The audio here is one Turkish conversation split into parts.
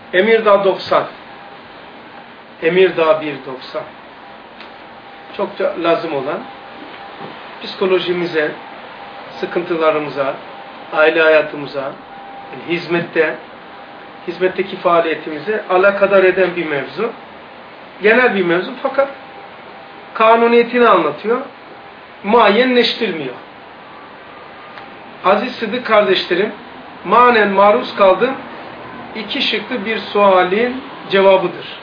Emirdağ 90. Emirdağ 1 90. Çok da lazım olan psikolojimize, sıkıntılarımıza, aile hayatımıza, hizmetteki faaliyetimize alakadar eden bir mevzu. Genel bir mevzu fakat kanuniyetini anlatıyor. Muayyenleştirmiyor. Aziz Sıdık kardeşlerim, manen maruz kaldığım iki şıklı bir sualin cevabıdır.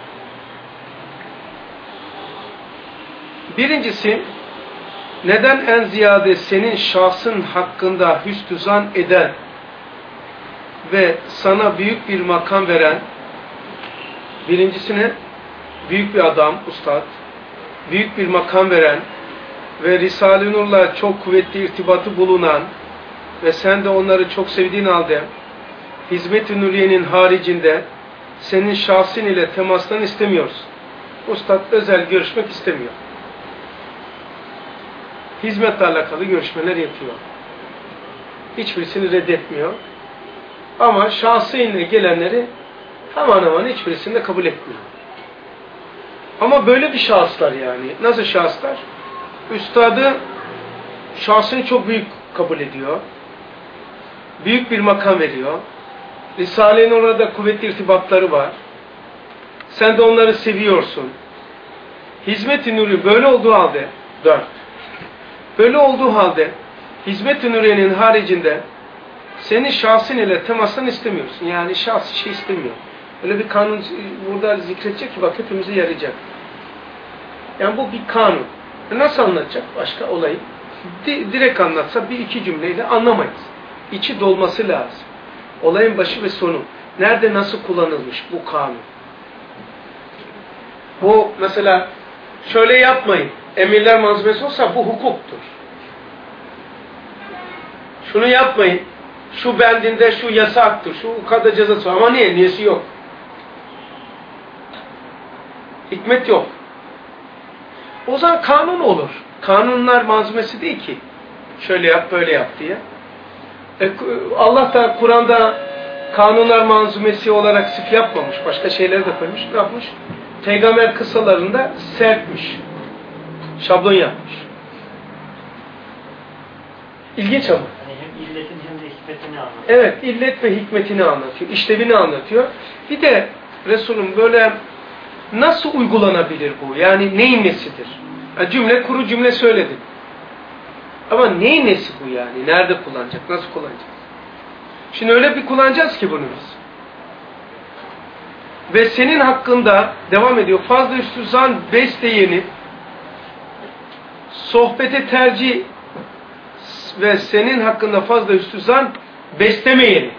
Birincisi, neden en ziyade senin şahsın hakkında hüsnü zan eden ve sana büyük bir makam veren, birincisine büyük bir adam, ustad, büyük bir makam veren ve Risale-i Nur'la çok kuvvetli irtibatı bulunan ve sen de onları çok sevdiğin halde Hizmet-i Nuriye'nin haricinde senin şahsın ile temastan istemiyorsun. Ustad özel görüşmek istemiyor. Hizmetle alakalı görüşmeler yapıyor. Hiçbirisini reddetmiyor. Ama şahsıyla gelenleri hemen hemen hiçbirisini de kabul etmiyor. Ama böyle bir şahıslar yani. Nasıl şahıslar? Üstadı şahsını çok büyük kabul ediyor. Büyük bir makam veriyor. Risale-i Nur'da kuvvetli irtibatları var. Sen de onları seviyorsun. Hizmet-i Nuri böyle olduğu halde 4. Böyle olduğu halde Hizmet-i Nuriye'nin haricinde senin şahsın ile temasını istemiyorsun. Yani şahsi şey istemiyor. Öyle bir kanun burada zikredecek ki bak hepimize yarayacak. Yani bu bir kanun. Nasıl anlatacak başka olayı? Direkt anlatsa bir iki cümleyle anlamayız. İçi dolması lazım. Olayın başı ve sonu. Nerede nasıl kullanılmış bu kanun? Bu mesela şöyle yapmayın. Emirler manzumesi olsa bu hukuktur. Şunu yapmayın. Şu bendinde şu yasaktır. Şu kadar cezası var. Ama niye? Niyesi yok. Hikmet yok. O zaman kanun olur. Kanunlar manzumesi değil ki. Şöyle yap, böyle yap diye. Allah da Kur'an'da kanunlar manzumesi olarak sif yapmamış. Başka şeyleri de koymuş. Ne yapmış? Peygamber kıssalarında serpmiş. Şablon yapmış. İlginç ama. Yani hem illetin hem de hikmetini anlatıyor. Evet, illet ve hikmetini anlatıyor. İşlevini anlatıyor. Bir de Resul'ün böyle nasıl uygulanabilir bu? Yani neyin nesidir? Yani cümle, kuru cümle söyledim. Ama neyin nesi bu yani? Nerede kullanacak? Nasıl kullanacak? Şimdi öyle bir kullanacağız ki bunu biz. Ve senin hakkında devam ediyor. Fazla üstü zan besleyeni sohbete tercih ve senin hakkında fazla üstü zan beslemeyeni.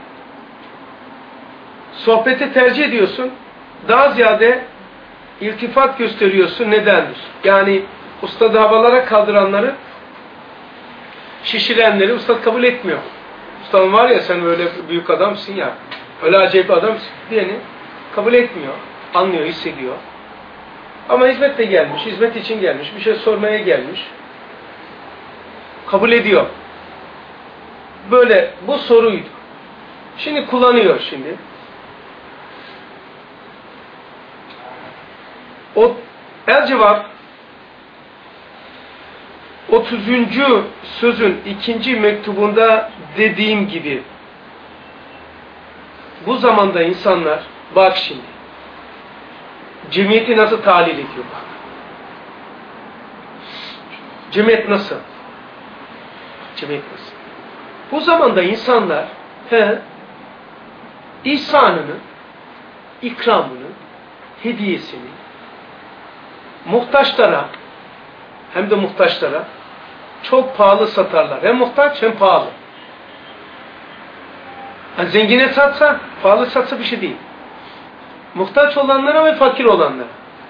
Sohbete tercih ediyorsun. Daha ziyade iltifat gösteriyorsun. Nedendir? Yani ustad havalara kaldıranları, şişirenleri ustad kabul etmiyor. Ustad var ya sen böyle büyük adamsın ya, öyle acayip adamsın diyeni kabul etmiyor. Anlıyor, hissediyor. Ama hizmette gelmiş, hizmet için gelmiş, bir şey sormaya gelmiş. Kabul ediyor. Böyle bu soruydu. Şimdi kullanıyor şimdi. O el cevap 30. sözün 2. mektubunda dediğim gibi bu zamanda insanlar bak şimdi cemiyeti nasıl tahlil ediyor bak. Cemiyet nasıl? Cemiyet nasıl? Bu zamanda insanlar ihsanını, ikramını, hediyesini muhtaçlara hem de muhtaçlara çok pahalı satarlar. Hem muhtaç hem pahalı. Yani zengine satsa, pahalı satsa bir şey değil. Muhtaç olanlara ve fakir olanlara.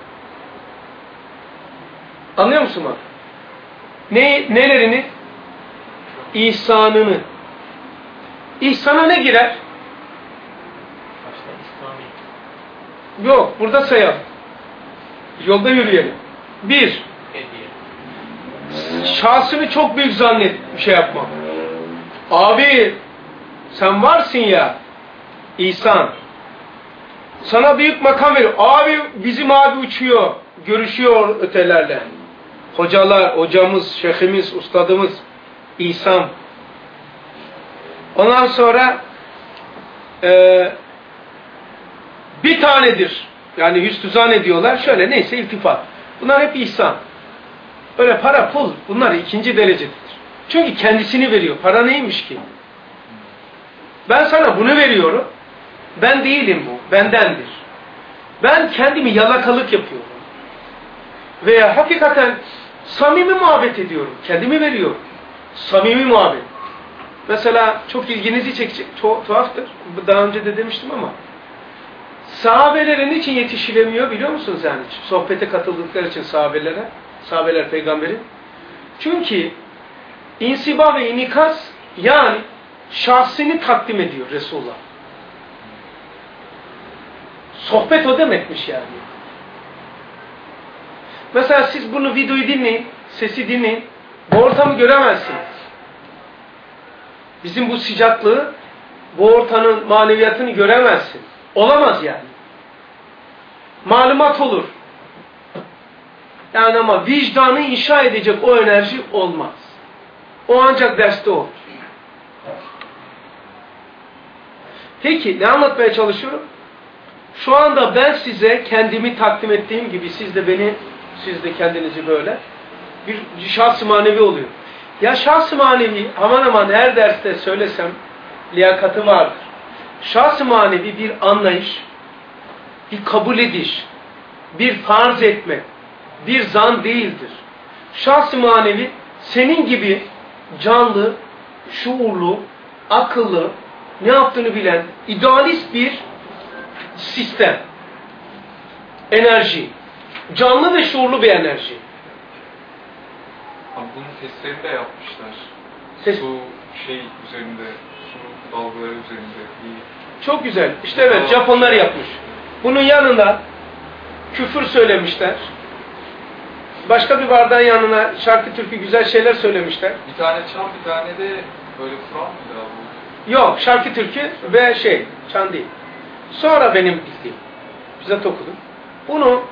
Anlıyor musun bak? Nelerini? İhsanını. İhsana ne girer? Yok, burada sayalım. Yolda yürüyelim. 1. Şahsını çok büyük zannet bir şey yapma. Abi sen varsın ya. İhsan. Sana büyük makam veriyor. Abi bizim abi uçuyor. Görüşüyor ötelerle. Hocalar, hocamız, şeyhimiz, ustadımız, İsa'm. Ondan sonra bir tanedir. Yani hüsnüzan ediyorlar. Şöyle neyse iltifat. Bunlar hep ihsan. Öyle para, pul bunlar ikinci derecedir. Çünkü kendisini veriyor. Para neymiş ki? Ben sana bunu veriyorum. Ben değilim bu. Bendendir. Ben kendimi yalakalık yapıyorum. Veya hakikaten samimi muhabbet ediyorum. Kendimi veriyorum. Samimi muhabbet. Mesela çok ilginizi çekecek. Tuhaftır. Daha önce de demiştim ama. Sahabelerin için yetişilemiyor biliyor musunuz yani? Sohbete katıldıkları için sahabelere. Sahabeler peygamberin. Çünkü insiba ve inikas yani şahsini takdim ediyor Resulullah. Sohbet o demekmiş yani. Mesela siz bunu videoyu dinleyin, sesi dinleyin. Bu ortamı göremezsiniz. Bizim bu sıcaklığı, bu ortamın maneviyatını göremezsin. Olamaz yani. Malumat olur. Yani ama vicdanı inşa edecek o enerji olmaz. O ancak derste olur. Peki ne anlatmaya çalışıyorum? Şu anda ben size kendimi takdim ettiğim gibi siz de kendinizi böyle bir şahs-ı manevi oluyor. Ya şahs-ı manevi aman aman her derste söylesem liyakatı vardır. Şahs-ı manevi bir anlayış, bir kabul ediş, bir farz etme, bir zan değildir. Şahs-ı manevi senin gibi canlı, şuurlu, akıllı, ne yaptığını bilen, idealist bir sistem, enerji, canlı ve şuurlu bir enerji. Ama bunun testlerini de yapmışlar. Su üzerinde, su dalgaları üzerinde. Çok güzel. İşte evet, Japonlar yapmış. Bunun yanında küfür söylemişler. Başka bir bardağın yanına şarkı türkü güzel şeyler söylemişler. Bir tane çan, bir tane de böyle Kur'an mıydı abi? Yok, şarkı türkü ve çan değil. Sonra benim bildiğim, bizzat okudum. Bunu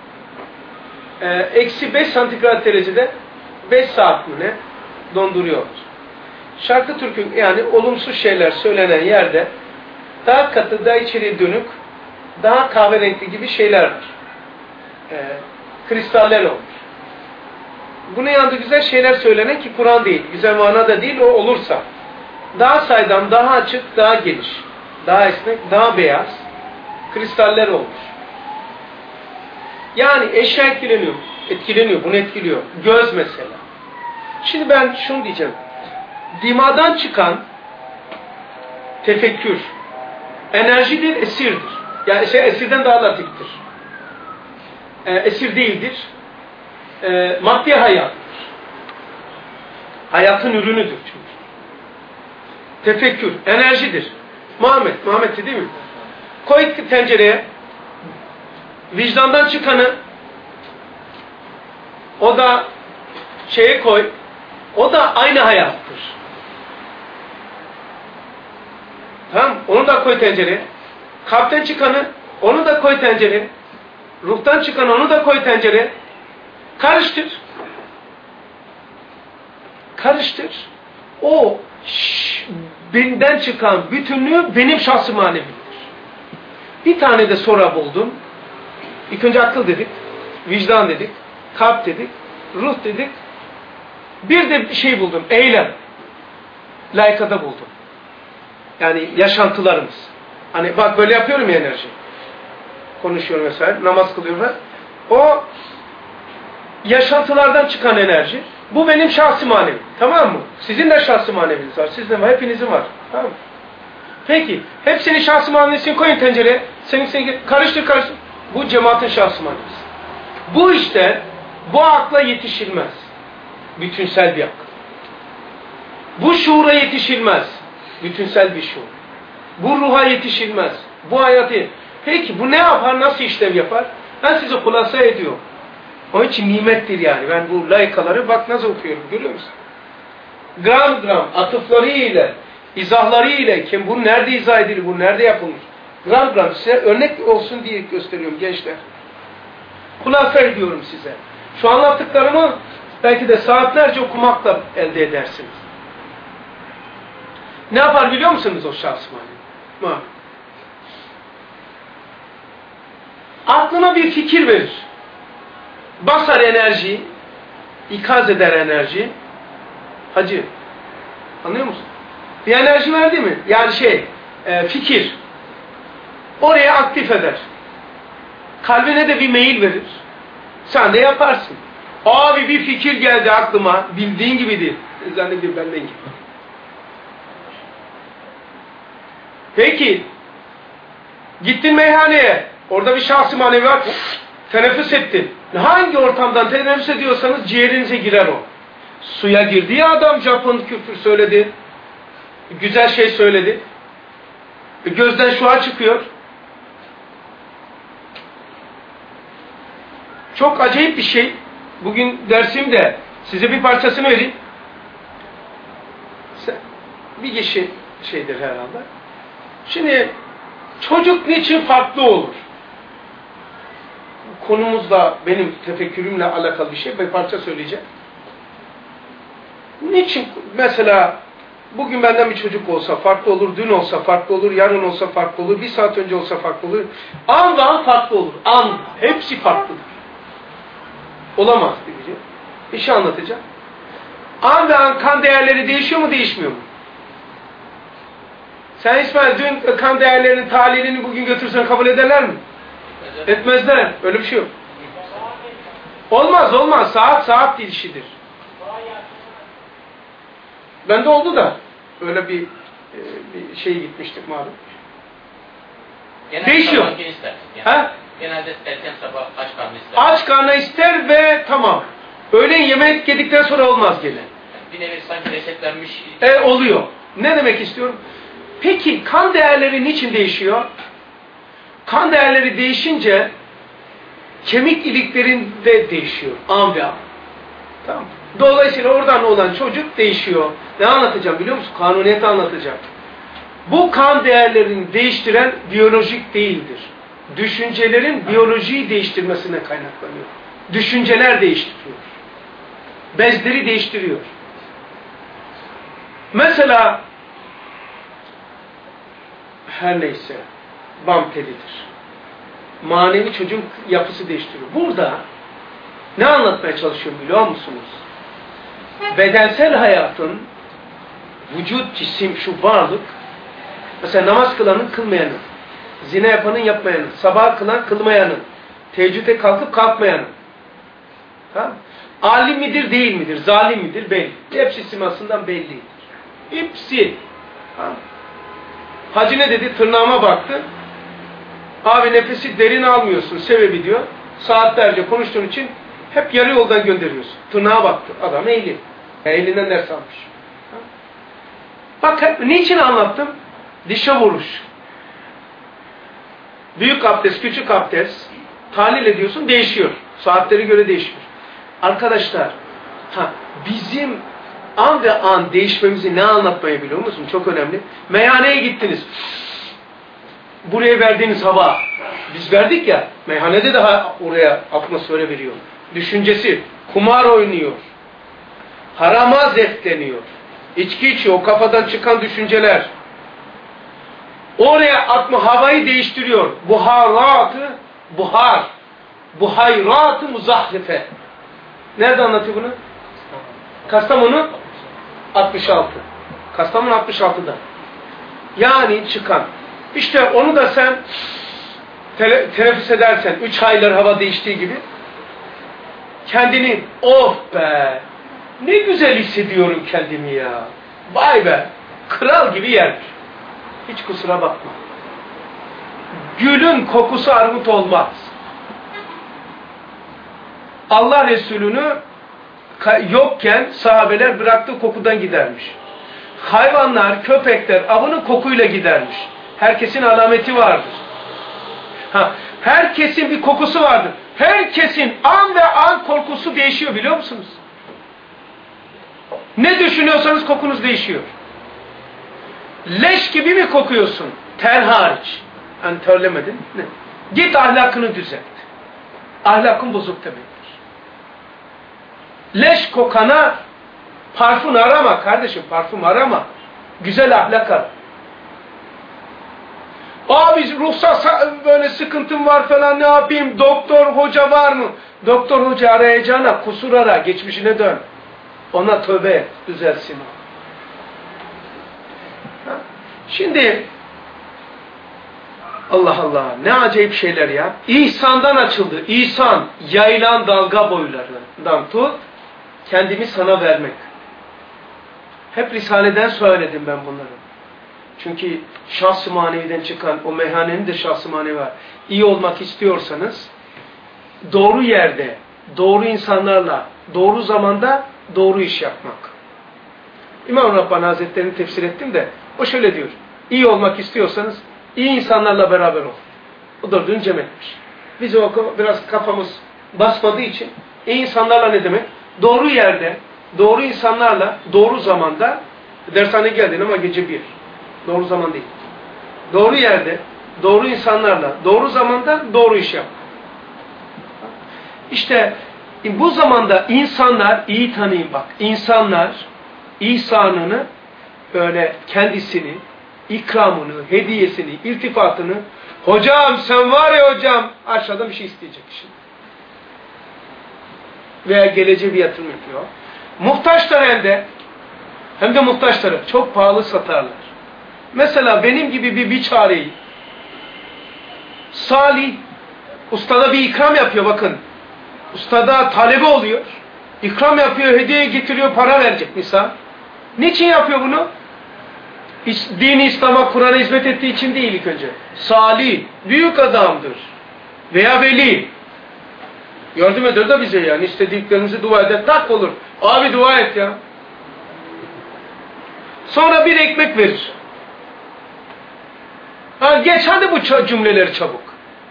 -5 santigrat derecede 5 saat mi ne donduruyorlar. Şarkı türkü yani olumsuz şeyler söylenen yerde daha katı, daha içeri dönük, daha kahverengi gibi şeyler var. Kristaller olmuş. Bunun yanında güzel şeyler söylenen ki Kur'an değil, güzel manada değil o olursa. Daha saydam, daha açık, daha geniş, daha esnek, daha beyaz kristaller olmuş. Yani eşya etkileniyor, bunu etkiliyor. Göz mesela. Şimdi ben şunu diyeceğim. Dimadan çıkan tefekkür, enerjidir, esirdir. Yani esirden daha latiftir. Esir değildir. Maddi hayattır. Hayatın ürünüdür çünkü. Tefekkür, enerjidir. Muhammed'ti değil mi? Koy tencereye, vicdandan çıkanı, o da koy, o da aynı hayattır. Tamam, onu da koy tencereye. Kalpten çıkanı, onu da koy tencereye. Ruhtan çıkanı, onu da koy tencereye. Karıştır. O benden çıkan bütünlüğü benim şahs-ı manevimdir. Bir tane de sonra buldum. İlk önce akıl dedik, vicdan dedik, kalp dedik, ruh dedik. Bir de bir şey buldum, eylem. Layıkada buldum. Yani yaşantılarımız. Hani bak böyle yapıyorum ya enerji. Konuşuyorum mesela, namaz kılıyorum. O yaşantılardan çıkan enerji. Bu benim şahsi manevim. Tamam mı? Sizin de şahsi maneviniz var. Sizin var. Hepinizin var. Tamam mı? Peki. Hepsinin şahsi manevisini koyun tencereye. Senin karıştır. Bu cemaatin şahsi manevisi. Bu işte bu akla yetişilmez. Bütünsel bir akıl. Bu şuura yetişilmez. Bütünsel bir şuur. Bu ruha yetişilmez. Bu hayatı. Peki bu ne yapar? Nasıl işlev yapar? Ben size hulasa ediyorum. Onun için nimettir yani. Ben bu layıkaları bak nasıl okuyorum. Görüyor musun? Gram gram atıfları ile, izahları ile kim bu nerede izah edilir, bu nerede yapılmış? Gram gram size örnek olsun diye gösteriyorum gençler. Kulak ediyorum size. Şu anlattıklarımı belki de saatlerce okumakla elde edersiniz. Ne yapar biliyor musunuz o şahs mani? Aklına bir fikir verir. Basar enerjiyi, ikaz eder enerji. Hacı, anlıyor musun? Bir enerji verdi mi? Yani fikir. Oraya aktif eder. Kalbine de bir meyil verir. Sen de yaparsın. Abi bir fikir geldi aklıma. Bildiğin gibi değil. Zannediyorum benden gibi. Peki. Gittin meyhaneye. Orada bir şahs-ı manevi var. Teneffüs ettin. Hangi ortamdan teneffüs ediyorsanız ciğerinize girer o. Suya girdi ya adam, Japon küfür söyledi. Güzel şey söyledi. Gözden şua çıkıyor. Çok acayip bir şey. Bugün dersimde size bir parçasını vereyim. Bir kişi şeydir herhalde. Şimdi çocuk niçin farklı olur? Konumuzla, benim tefekkürümle alakalı bir şey. Bir parça söyleyeceğim. Niçin? Mesela bugün benden bir çocuk olsa farklı olur, dün olsa farklı olur, yarın olsa farklı olur, bir saat önce olsa farklı olur. An ve an farklı olur. An. Hepsi farklıdır. Olamaz diyeceğim. Bir şey anlatacağım. An ve an kan değerleri değişiyor mu, değişmiyor mu? Sen İsmail dün kan değerlerinin tahlilini bugün götürsen kabul ederler mi? Etmezler. Öyle bir şey yok. Olmaz. Saat işidir. Bende oldu da öyle bir şey gitmiştik malum. Değişiyor. Genelde erken sabah aç karnı ister. Aç karnı ister ve tamam. Öğlen yemek yedikten sonra olmaz gene. Bir nevi sanki resetlenmiş. Oluyor. Ne demek istiyorum? Peki kan değerleri niçin değişiyor? Kan değerleri değişince kemik iliklerinde değişiyor. An ve an. Tamam. Dolayısıyla oradan olan çocuk değişiyor. Ne anlatacağım biliyor musun? Kanuniyeti anlatacağım. Bu kan değerlerini değiştiren biyolojik değildir. Düşüncelerin biyolojiyi değiştirmesine kaynaklanıyor. Düşünceler değiştiriyor. Bezleri değiştiriyor. Mesela her neyse bam telidir. Manevi çocuğun yapısı değiştiriyor. Burada ne anlatmaya çalışıyorum biliyor musunuz? Bedensel hayatın vücut, cisim, şu varlık, mesela namaz kılanın, kılmayanın, zina yapanın, yapmayanın, sabah kılan, kılmayanın, teheccüde kalkıp kalkmayanın, tamam? Alim midir, değil midir, zalim midir, belli. Hepsi simasından bellidir. Hepsi. Tamam? Hacı ne dedi? Tırnağıma baktı. Abi nefesi derin almıyorsun, sebebi diyor. Saatlerce konuştuğun için hep yarı yoldan gönderiyorsun. Tırnağa baktı. Adam ehli. Ehlinden ders almış. Bak hep niçin anlattım? Dişe vuruş. Büyük abdest, küçük abdest tahlil ediyorsun, değişiyor. Saatleri göre değişiyor. Arkadaşlar, bizim an ve an değişmemizi ne anlatmayı biliyor musun? Çok önemli. Meyhaneye gittiniz. Buraya verdiğiniz hava. Biz verdik ya, meyhanede daha oraya atmosfere veriyor. Düşüncesi, kumar oynuyor. Harama zevkleniyor. İçki içiyor, o kafadan çıkan düşünceler. Oraya havayı değiştiriyor. Buhayratı muzahrife. Nerede anlatıyor bunu? Kastamonu 66. Kastamonu 66'da. Yani çıkan. İşte onu da sen teneffüs edersen 3 aylar hava değiştiği gibi kendini oh be ne güzel hissediyorum kendimi ya. Vay be kral gibi yerdir. Hiç kusura bakma. Gülün kokusu armut olmaz. Allah Resulü'nü yokken sahabeler bıraktığı kokudan gidermiş. Hayvanlar, köpekler avını kokuyla gidermiş. Herkesin alameti vardır. Herkesin bir kokusu vardır. Herkesin an ve an korkusu değişiyor biliyor musunuz? Ne düşünüyorsanız kokunuz değişiyor. Leş gibi mi kokuyorsun? Ter hariç. hani terlemedin. Ne? Git ahlakını düzelt. Ahlakın bozuk demektir. Leş kokana parfüm arama kardeşim, parfüm arama. Güzel ahlak ara. Abi ruhsat böyle sıkıntım var falan, ne yapayım? Doktor, hoca var mı? Doktor, hoca arayacağına kusur ara, geçmişine dön. Ona tövbe et, düzelsin. Şimdi Allah Allah, ne acayip şeyler ya. İhsandan açıldı. İhsan, yayılan dalga boylarından tut, kendimi sana vermek. Hep Risale'den söyledim ben bunları. Çünkü şahs-ı maneviden çıkan o meyhanenin de şahs-ı manevi var. İyi olmak istiyorsanız doğru yerde, doğru insanlarla, doğru zamanda doğru iş yapmak. İmam Rabbani Hazretleri'ni tefsir ettim de o şöyle diyor. İyi olmak istiyorsanız iyi insanlarla beraber ol. O dördüncü cemekmiş. Biz o biraz kafamız basmadığı için iyi insanlarla ne demek? Doğru yerde, doğru insanlarla, doğru zamanda dershaneye geldin ama gece 1. Doğru zaman değil. Doğru yerde, doğru insanlarla, doğru zamanda doğru iş yap. İşte bu zamanda insanlar, iyi tanıyın bak, insanlar ihsanını, böyle kendisini, ikramını, hediyesini, iltifatını, hocam sen var ya hocam, aşağıdan bir şey isteyecek şimdi. Veya geleceğe bir yatırım yapıyor. Muhtaçlar hem de muhtaçları çok pahalı satarlar. Mesela benim gibi bir biçareyi salih, ustada bir ikram yapıyor bakın. Ustada talebe oluyor. İkram yapıyor, hediye getiriyor, para verecek misal. Niçin yapıyor bunu? Dini İslam'a, Kur'an'a hizmet ettiği için değil ilk önce. Salih, büyük adamdır. Veya veli. Yardım eder de bize yani. İstediklerimizi dua eder. Tak olur. Abi dua et ya. Sonra bir ekmek verir. Geç hadi bu cümleleri çabuk.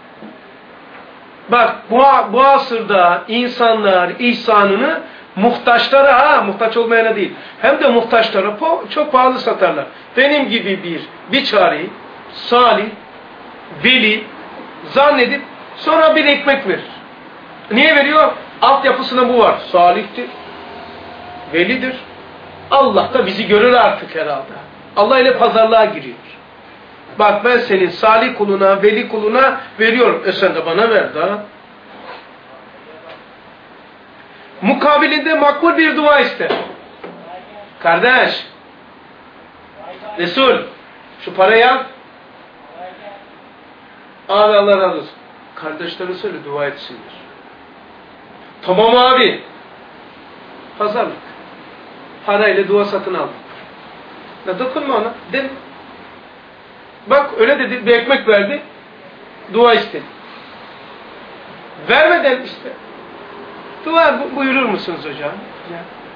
Bak bu asırda insanlar ihsanını muhtaçlara, muhtaç olmayana değil, hem de muhtaçlara çok pahalı satarlar. Benim gibi bir biçareyi, salih, veli zannedip sonra bir ekmek verir. Niye veriyor? Altyapısında bu var. Salihtir, velidir. Allah da bizi görür artık herhalde. Allah ile pazarlığa giriyor. Bak ben senin salih kuluna, veli kuluna veriyorum. Sen de bana ver daha. Mukabilinde makbul bir dua iste. Kardeş, Resul, şu parayı al. Abi Allah razı olsun. Kardeşlere söyle dua etsinler. Tamam abi. Pazarlık. Parayla dua satın aldım. Ya dokunma ona. Değil mi? Bak öyle dedi, bir ekmek verdi. Dua istedi. Vermeden işte. Dua buyurur musunuz hocam? Ya.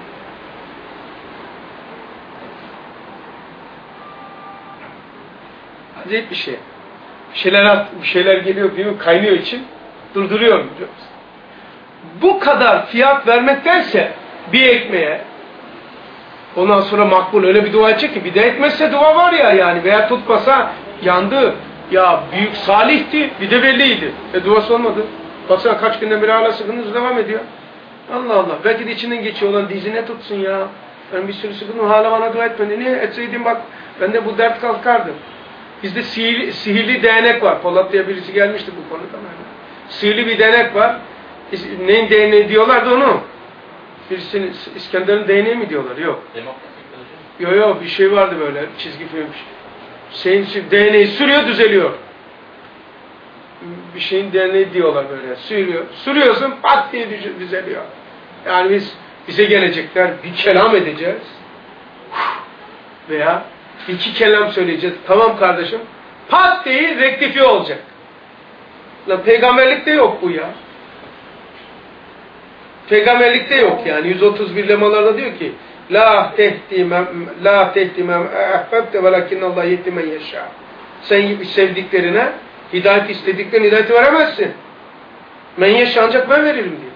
Acayip bir şey. Bir şeyler geliyor, değil mi? Kaynıyor için. Durduruyorum. Bu kadar fiyat vermektense bir ekmeğe, ondan sonra makbul öyle bir dua edecek ki bir de etmezse dua var ya yani, veya tutmasa yandı. Ya büyük salihti, bir de veliydi. Duası olmadı. Baksana kaç günden beri hala sıkıntınız devam ediyor. Allah Allah. Belki de içinden geçiyor olan dizine tutsun ya. Ben bir sürü sıkıntım hala bana dua etmedi. Niye? Etseydim bak ben de bu dert kalkardı. Bizde sihirli değnek var. Polat diye birisi gelmişti bu konuda. Sihirli bir değnek var. Neyin değneği diyorlardı onu? Birisinin İskender'in değneği mi diyorlar? Yok. Yok bir şey vardı böyle çizgi film. Şeyin değneği sürüyor düzeliyor. Bir şeyin değneği diyorlar böyle. Sürüyor. Sürüyorsun pat diye düzeliyor. Yani bize gelecekler bir kelam edeceğiz. Veya iki kelam söyleyeceğiz. Tamam kardeşim. Pat diye rektifiye olacak. Lan peygamberlikte yok bu ya. Peygamberlikte yok yani. 131 lemalarda diyor ki La tehdi men ahbabte velakinnallah yehdi men yeşâ. Sen sevdiklerine hidayet istediklerine hidayeti veremezsin. Men yeşâ ancak ben veririm diyor.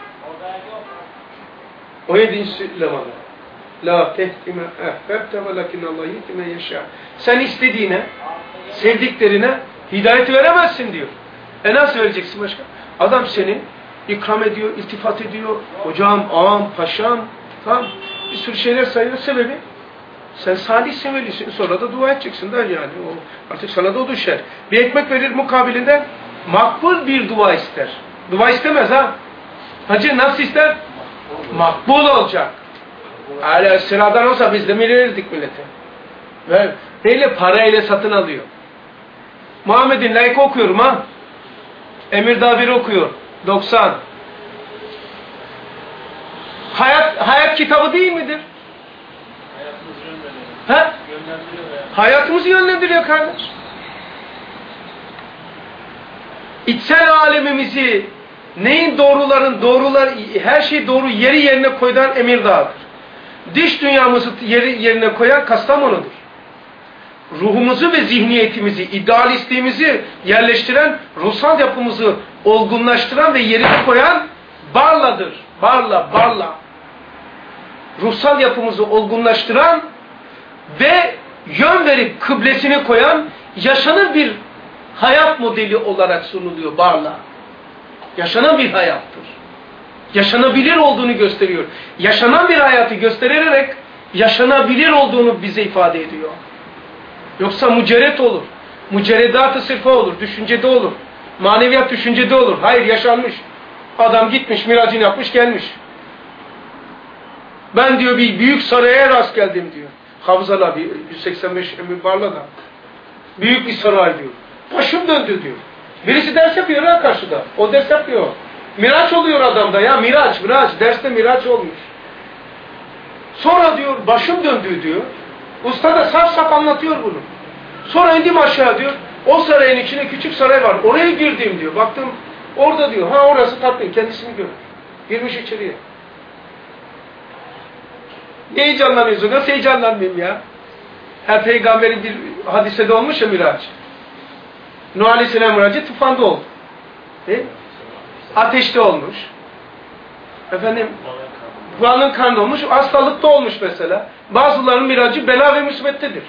17. lemada. La tehdi men ahbabte velakinnallah yehdi men yeşâ. Sen istediğine, sevdiklerine Hidayeti veremezsin diyor. Nasıl vereceksin başka? Adam seni ikram ediyor, iltifat ediyor. Hocam, ağam, paşam, tamam. Bir sürü şeyler sayıyor. Sebebi sen salihsin, velisin. Sonra da dua edeceksin der yani. O, artık sana da o düşer. Bir ekmek verir mukabilinde makbul bir dua ister. Dua istemez ha. Hacı nasıl ister? Makbul olacak. Hala sıradan olsa biz de verirdik millete. Ve neyle? Parayla satın alıyor. Muhammed'in layık okuyorum ha. Emirdağ 1 okuyor. 90. Hayat kitabı değil midir? Hayatımızı yönlendiriyor. He? Yönlendiriyor yani. Hayatımızı yönlendiriyor kardeş. İçsel alemimizi neyin doğrular, her şey doğru yeri yerine koydan Emirdağ'dır. Dış dünyamızı yeri yerine koyan Kastamonu'dur. Ruhumuzu ve zihniyetimizi, idealistliğimizi yerleştiren, ruhsal yapımızı olgunlaştıran ve yerine koyan Barla'dır. Barla. Ruhsal yapımızı olgunlaştıran ve yön verip kıblesini koyan yaşanır bir hayat modeli olarak sunuluyor Barla. Yaşanan bir hayattır. Yaşanabilir olduğunu gösteriyor. Yaşanan bir hayatı göstererek yaşanabilir olduğunu bize ifade ediyor. Yoksa mücerret olur. Mücerredat-ı sırfa olur. Düşüncede olur. Maneviyat düşüncede olur. Hayır, yaşanmış. Adam gitmiş, miracını yapmış, gelmiş. Ben diyor bir büyük saraya rast geldim diyor. Hafızal abi 185 Emir Barla'da. Büyük bir saray diyor. Başım döndü diyor. Birisi ders yapıyor ha karşıda. O ders yapıyor. Miraç oluyor adamda ya. Miraç. Derste miraç olmuş. Sonra diyor başım döndü diyor. Usta da saf anlatıyor bunu. Sonra indim aşağı diyor. O sarayın içinde küçük saray var. Oraya girdim diyor. Baktım orada diyor. Ha orası tatmin. Kendisini gör. Girmiş içeriye. Ne heyecanlanıyorsun? Nasıl heyecanlanmayayım ya? Her peygamberin bir hadisede olmuş ya miraç. Nuh Aleyhisselam miracı tufanda oldu. Değil mi? Ateşte olmuş. Efendim balın karnında olmuş. Hastalıkta olmuş mesela. Bazılarının miracı bela ve musibettedir.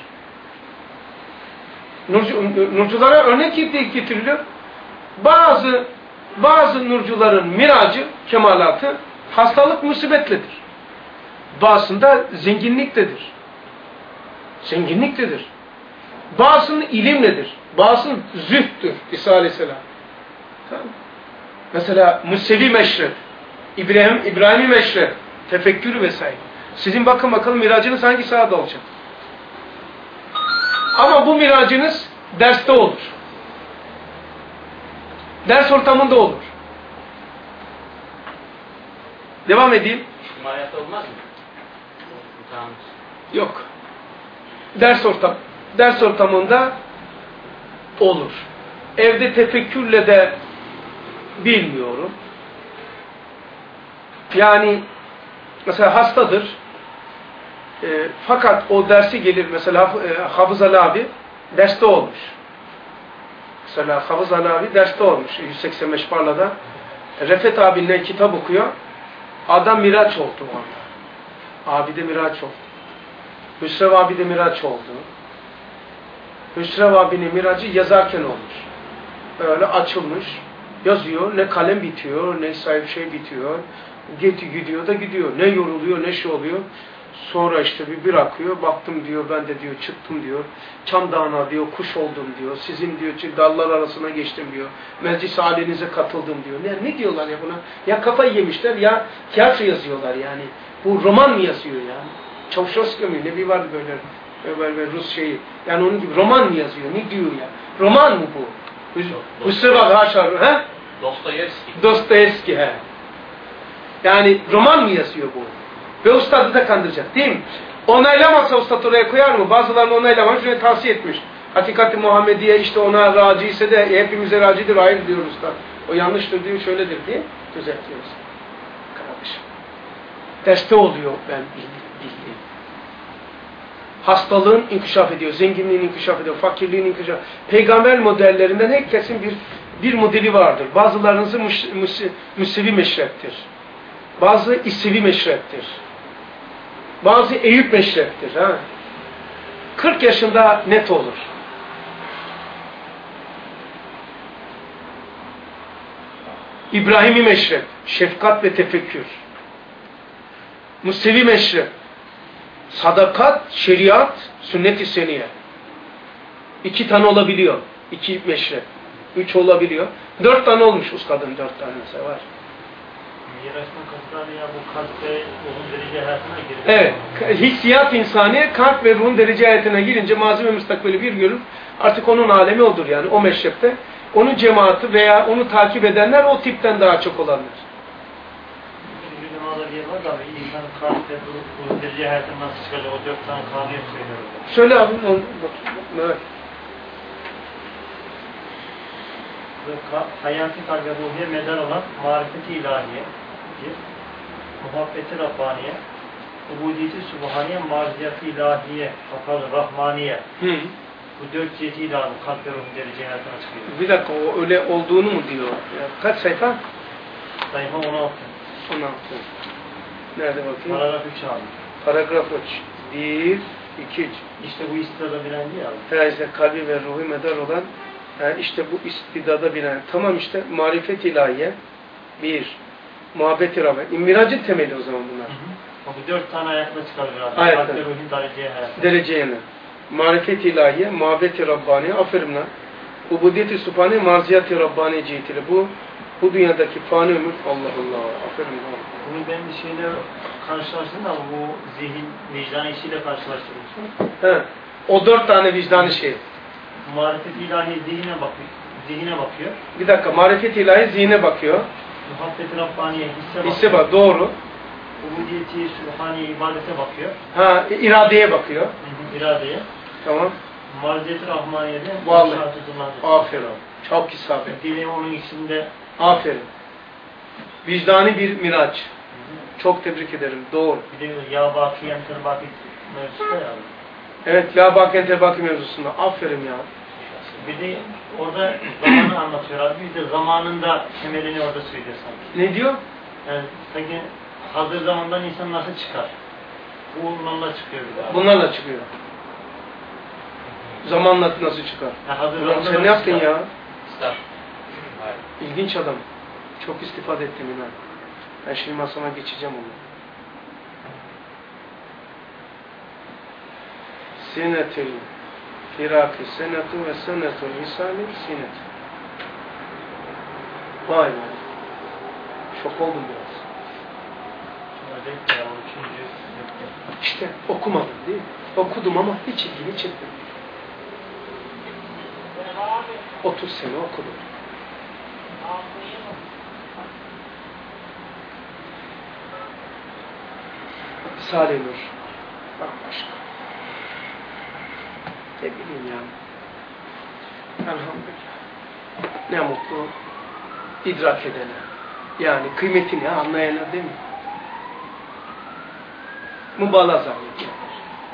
Nurculara örnek getiriliyor. Bazı nurcuların miracı, kemalatı hastalık musibetledir. Bazısında zenginliktedir. Bazısının ilimledir. Bazısının zühttür. İsa Aleyhisselam. Tamam. Mesela Musevi meşrep, İbrahim'i meşrep, tefekkür vesaire. Sizin bakın bakalım miracınız hangi sahada olacak? Ama bu miracınız derste olur. Ders ortamında olur. Devam edeyim. Hayatta olmaz mı? Tamam. Yok. Ders ortamında olur. Evde tefekkürle de bilmiyorum. Yani mesela hastadır. Fakat o dersi gelir mesela Hafızal abi derste olmuş. Mesela Hafızal abi derste olmuş 185 Barla'da. Refet abinle kitap okuyor. Adam miraç oldu orada. Abi de miraç oldu. Hüsrev abi de miraç oldu. Hüsrev abinin miracı yazarken olmuş. Böyle açılmış. Yazıyor. Ne kalem bitiyor, ne şey bitiyor. Gidiyor da gidiyor. Ne yoruluyor, ne şey oluyor. Sonra işte bir akıyor. Baktım diyor, ben de diyor çıktım diyor. Çam dağına diyor, kuş oldum diyor. Sizin diyor dallar arasına geçtim diyor. Meclis halinize katıldım diyor. Ne diyorlar ya buna? Ya kafayı yemişler ya tiyatro yazıyorlar yani. Bu roman mı yazıyor yani? Çavuşoski mi? Ne bir vardı böyle Rus şeyi. Yani onun gibi roman mı yazıyor? Ne diyor ya? Roman mı bu? Hüsrev haşa. He? Dostoyevski he. Yani roman mı yazıyor bu? Ve ustadı da kandıracak değil mi? Onaylamazsa ustad oraya koyar mı? Bazılarını onaylamamış ve tavsiye etmiş. Hakikati Muhammediye işte ona raci ise de hepimize racidir. Hayır diyor ustad. O yanlıştır diyor, şöyledir diye düzeltiyoruz. Kardeşim. Derste oluyor ben bildiğim. Hastalığın inkişaf ediyor, zenginliğin inkişaf ediyor, fakirliğin inkişaf. Peygamber modellerinden herkesin bir modeli vardır. Bazılarınızı Müsevi meşreptir. Bazı İsevi meşreptir. Bazı Eyüp meşreptir. Ha? 40 yaşında net olur. İbrahimi meşrep, şefkat ve tefekkür. Musevi meşrep, sadakat, şeriat, sünnet-i seniye. 2 tane olabiliyor. 2 meşrep. 3 olabiliyor. 4 tane olmuş ustadın, 4 tane mesela var. Miraç'tan kasıtları ya bu kalp ve ruhun derece hayatına girer. Evet. Hissiyat insani kalp ve ruhun derece hayatına girince mazi ve müstakbeli bir görür. Artık onun alemi odur yani o meşrepte. Onun cemaati veya onu takip edenler o tipten daha çok olanlar. Şimdi cemaada bir yer var da insanın kalp ve ruhun derece hayatına nasıl çıkacak o 4 tane kanunu söylüyor. Söyle abi. Evet. Hayati kalbe ruhiye medar olan marifeti ilahiye, bir, muhabbeti Rabbaniye, ubudiyeti Subhaniye, marziyeti ilahiye, Rahmaniye. Bu 4 ciheti ilahi kalp ve ruhun derece hayatına çıkıyor. Bir dakika o öyle olduğunu mu diyor? Ya, kaç sayfa? Sayfa 16. 16. Nerede bakayım? Paragraf 3 abi. Paragraf 3. 1, 2, 3. İşte bu istirada bilen değil abi. İşte kalbi ve ruhu medar olan işte bu istidada binen. Tamam işte marifet ilahiye. 1. Muhabbet-i Rabbi. İmmiracın temeli o zaman bunlar. Bu 4 tane ayakla çıkarıyor abi. Ayakla. Kalp ve ruhun dereceye hayatına. Dereceye ne? Marifet ilahiye, muhabbet-i Rabbaniye. Aferin lan. Ubudiyet-i Subhaniye, marziyat-i Rabbaniye cihetiyle. Bu dünyadaki fani ömür. Allah Allah. Aferin lan. Bunu ben bir şeyle karşılaştım da bu zihin, vicdan işiyle karşılaştırmışım. He. O 4 tane vicdanı şey. Marifet-i ilahi zihine bakıyor. Bir dakika. Marifet-i ilahi zihne bakıyor. Muhabbet-i Rabbaniye hisse bakıyor. Hisse bak. Doğru. Ubudiyeti Subhaniye ibadete bakıyor. Ha, iradeye bakıyor. İradeye. Tamam. Marziyet-i Rahmaniye'de Vallahi. tutulandır. Aferin. Çok isabet. Dili onun içinde. Aferin. Vicdani bir miraç. Çok tebrik ederim. Doğru. Bir de ya bakiyen terbaki mevzusu da ya. Evet. Ya baken tebaki mevzusunda. Aferin ya. Bir de orada zamanı anlatıyor abi. Bir de zamanında temelini orada söylüyor sanki. Ne diyor? Yani sanki hazır zamandan insan nasıl çıkar? Bunlarla çıkıyor bir daha. Bunlarla çıkıyor. Zamanla nasıl çıkar? Ya hazır Ulan zamandan sen ne yaptın çıkar. ya? Stop. Hayır. İlginç adam. Çok istifade ettim inan. Ben şimdi masama geçeceğim onu. Sinetil firaki senetu ve senetul visali sinet. Vay vay. Şok oldum biraz. Özellikle ya, o üçüncü. İşte okumadım değil mi? Okudum ama hiç ilgimi çekmedi. 30 sene okudum. Salih Nur. Bambaşka. Ne bileyim ya. Elhamdülillah. Ne mutlu idrak edene. Yani kıymetini anlayana değil mi? Mübalağa zannediyorlar.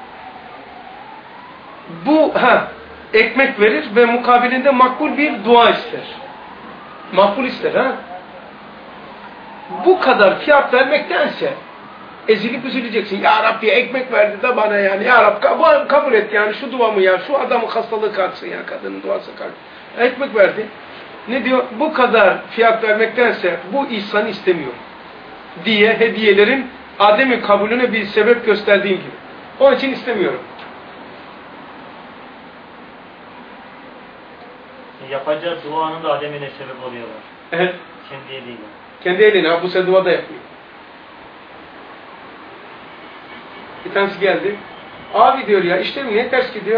Bu ekmek verir ve mukabilinde makbul bir dua ister. Makbul ister ha. Bu kadar fiyat vermektense ezilip üzüleceksin. Ya Rabbi ekmek verdi de bana yani. Ya Rabbi kabul et yani şu duamı ya. Şu adamın hastalığı kalksın ya. Kadının duası kalksın. Ekmek verdi. Ne diyor? Bu kadar fiyat vermektense bu ihsanı istemiyor. Diye hediyelerin Adem'in kabulüne bir sebep gösterdiğim gibi. Onun için istemiyorum. Yapacağı duanın da Adem'ine sebep oluyorlar. Evet. Kendi eliyle. Kendi eliyle. Bu sefer dua da yapmıyor. Bir tanesi geldi. Abi diyor ya işlerim niye ters gidiyor?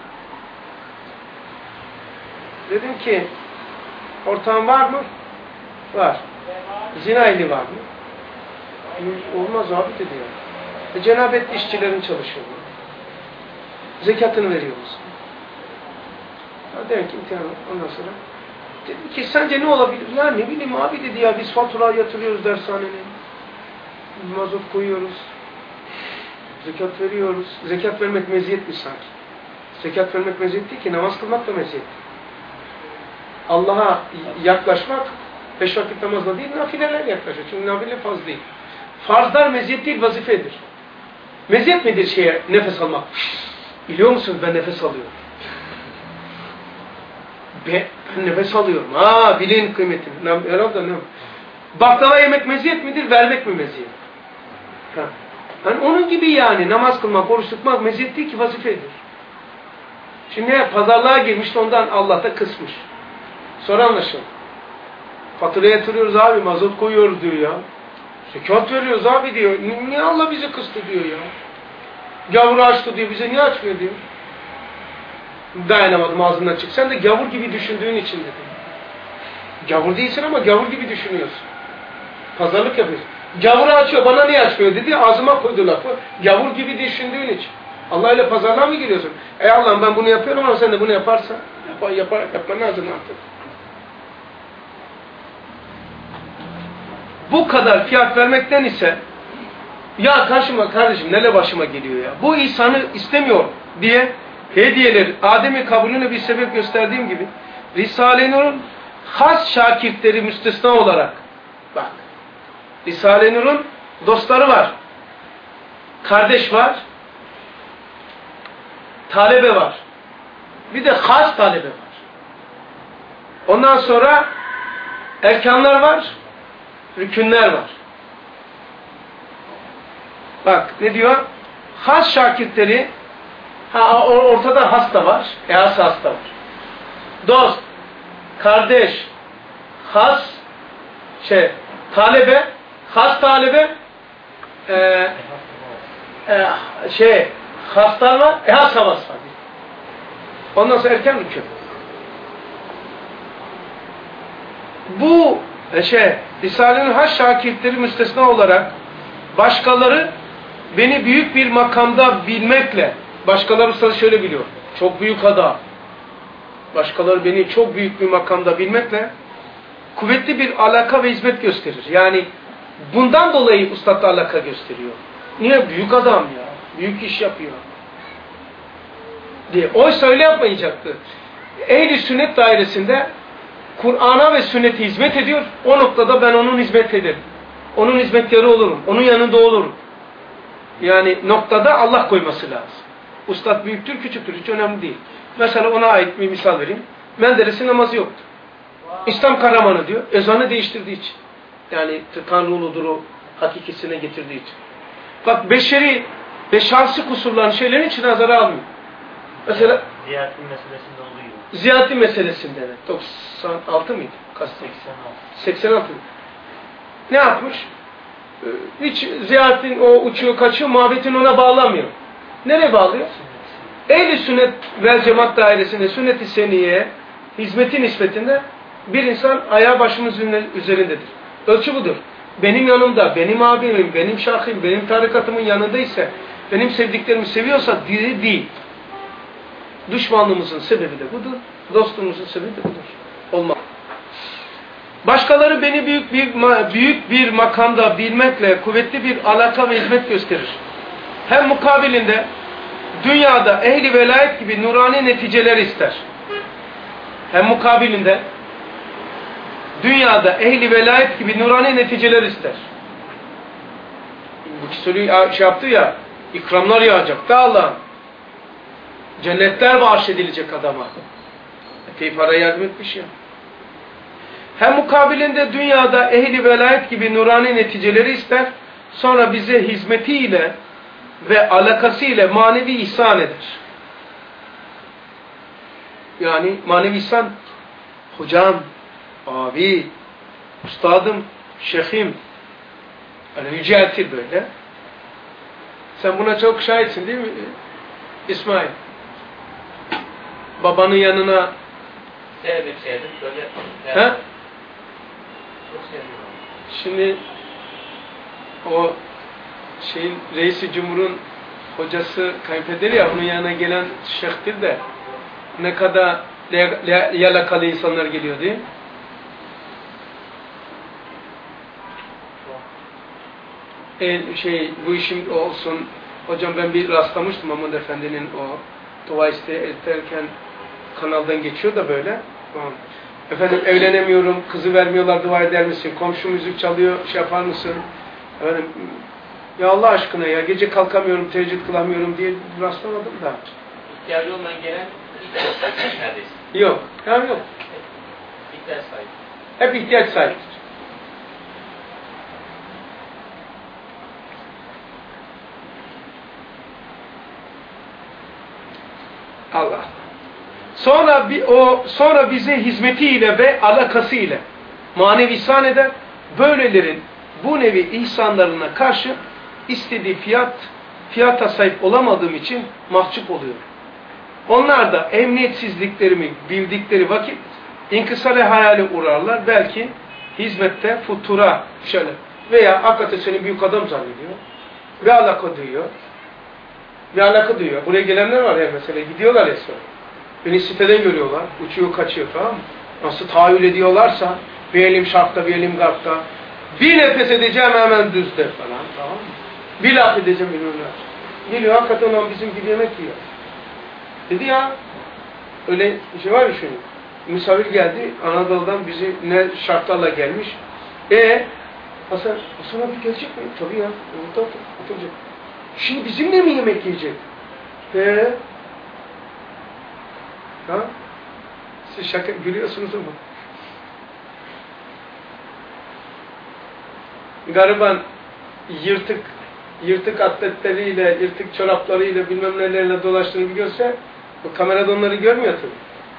Dedim ki ortağın var mı? Var. Zina ehli var mı? Olmaz abi dedi ya. Cenabet işçilerin çalışıyor. Zekatını veriyor musun? Demek ki imtihan ondan sonra. Dedim ki sence ne olabilir? Ya ne bileyim abi dedi ya biz fatura yatırıyoruz dershaneye. Mazot koyuyoruz. Zekat veriyoruz. Zekat vermek meziyet mi sanki? Zekat vermek meziyet değil ki namaz kılmak da meziyet. Allah'a yaklaşmak 5 vakit namazla değil nafileler yaklaşıyor. Çünkü nafile farz değil. Farzlar meziyet değil vazifedir. Meziyet midir şeye nefes almak? Biliyor musunuz ben nefes alıyorum. Ben nefes alıyorum. Bilin kıymetini. Herhalde ne? Baklava yemek meziyet midir? Vermek mi meziyet? Yani onun gibi yani namaz kılmak, oruç tutmak meziyet değil ki, vazifedir. Şimdi pazarlığa girmiş de ondan Allah da kısmış. Sonra anlaşıldı. Faturaya yatırıyoruz abi, mazot koyuyoruz diyor ya. Zekat veriyoruz abi diyor. Niye Allah bizi kıstı diyor ya. Gavuru açtı diyor, bize niye açmıyor diyor. Dayanamadım, ağzından çık. Sen de gavur gibi düşündüğün için dedim. Gavur değilsin ama gavur gibi düşünüyorsun. Pazarlık yapıyorsun. Gavuru açıyor, bana niye açmıyor dedi, ağzıma koydu lafı. Gavur gibi düşündüğün için. Allah ile pazarlığa mı giriyorsun? Ey Allah'ım ben bunu yapıyorum ama sen de bunu yaparsan yapman lazım artık. Bu kadar fiyat vermekten ise ya kardeşim neler başıma geliyor ya. Bu insanı istemiyor diye hediyeler, Adem'in kabulüne bir sebep gösterdiğim gibi Risale-i Nur'un has şakirtleri müstesna olarak bak, Risale-i Nur'un dostları var. Kardeş var. Talebe var. Bir de has talebe var. Ondan sonra erkanlar var. Rükünler var. Bak ne diyor? Has şakirtleri, ortada has da var. Has da var. Dost, kardeş, has, talebe, has talebe, haslar var, has havas var. Ondan sonra erken rükün. Bu Risale'nin has şakirtleri müstesna olarak başkaları beni büyük bir makamda bilmekle, başkaları sana şöyle biliyor, çok büyük adam. Başkaları beni çok büyük bir makamda bilmekle kuvvetli bir alaka ve hizmet gösterir. Yani bundan dolayı ustadla alaka gösteriyor. Niye? Büyük adam ya. Büyük iş yapıyor. Diye. Oysa öyle yapmayacaktı. Ehl-i sünnet dairesinde Kur'an'a ve sünnete hizmet ediyor. O noktada ben onun hizmet ederim. Onun hizmetkarı olurum. Onun yanında olurum. Yani noktada Allah koyması lazım. Ustad büyüktür, küçüktür. Hiç önemli değil. Mesela ona ait bir misal vereyim. Menderes'in namazı yoktu. İslam kahramanı diyor. Ezanı değiştirdiği için. Yani Tanrı uludur o hakikisine getirdiği için. Bak beşeri ve şahsi kusurların şeylerin için nazara almıyor. Mesela ziyaretin meselesinde oluyor. Ziyaretin meselesinde evet. 96 mıydı? 86. Ne yapmış? Hiç ziyaretin o uçuyor kaçıyor, muhabbetin ona bağlamıyor. Nereye bağlıyor? Ehl-i sünnet vel cemaat dairesinde sünnet-i seniyye hizmeti nispetinde bir insan ayağı başımız üzerindedir. Ölçü budur. Benim yanımda, benim abimin, benim şahım, benim tarikatımın yanındaysa, benim sevdiklerimi seviyorsa diri değil. Düşmanlığımızın sebebi de budur. Dostluğumuzun sebebi de budur. Olmaz. Başkaları beni büyük bir makamda bilmekle kuvvetli bir alaka ve hizmet gösterir. Hem mukabilinde dünyada ehli velayet gibi nurani neticeler ister. Hem mukabilinde dünyada ehli velayet gibi nurani neticeler ister. Bu soruyu yaptı ya, ikramlar yağacak da Allah'ım. Cennetler bahşedilecek adama. Epey para yardım etmiş ya. Hem mukabilinde dünyada ehli velayet gibi nurani neticeleri ister, sonra bize hizmetiyle ve alakasıyla manevi ihsan eder. Yani manevi ihsan, hocam, abi, ustadım, şeyhim, yani yüceltir böyle. Sen buna çok şahitsin değil mi İsmail? Babanın yanına sevdim böyle. He? Çok seviyorum. Şimdi o reisi cumhurun hocası kayınpederi ya, onun yanına gelen şeyhtir de ne kadar yalakalı insanlar geliyor değil mi? Bu işim olsun. Hocam ben bir rastlamıştım Mahmud Efendi'nin o dua ederken kanaldan geçiyor da böyle. Efendim evlenemiyorum, kızı vermiyorlar, dua eder misin? Komşu müzik çalıyor, yapar mısın? Efendim, ya Allah aşkına ya gece kalkamıyorum, teheccüd kılamıyorum diye rastlamadım da. İhtiyacı olmayan gelen neredeyse. Yok. Yani yok. İhtiyaç sahibi. Hep ihtiyaç sahibidir. Allah. Sonra bize hizmetiyle ve alakasıyla manevi ihsan eder. Böylelerin bu nevi ihsanlarına karşı istediği fiyata sahip olamadığım için mahcup oluyor. Onlar da emniyetsizliklerimi bildikleri vakit inkısale hayale uğrarlar. Belki hizmette futura şöyle veya hakikaten seni büyük adam zannediyor. Ve alaka duyuyor. Ve alaka duyuyor. Buraya gelenler var ya mesela gidiyorlar ya sonra. Beni siteden görüyorlar. Uçuyor kaçıyor tamam mı? Nasıl tahayyül ediyorlarsa bir elim şarkta bir elim garpta. Bir nefes edeceğim hemen düzde falan tamam mı? Bir laf edeceğim bilmemler. Geliyor hakikaten olan bizim gibi yemek yiyor. Dedi ya öyle bir şey var ya şöyle. Misafir geldi Anadolu'dan bizi ne şartlarla gelmiş. Hasan abi gelecek mi? Tabii ya. Orada oturacak. Şimdi bizimle mi yemek yiyecek? Ha? Siz şaka gülüyorsunuz ama. Gariban yırtık atletleriyle, yırtık çoraplarıyla bilmem nelerle dolaştığını bir görse bu kamerada onları görmüyor tabii.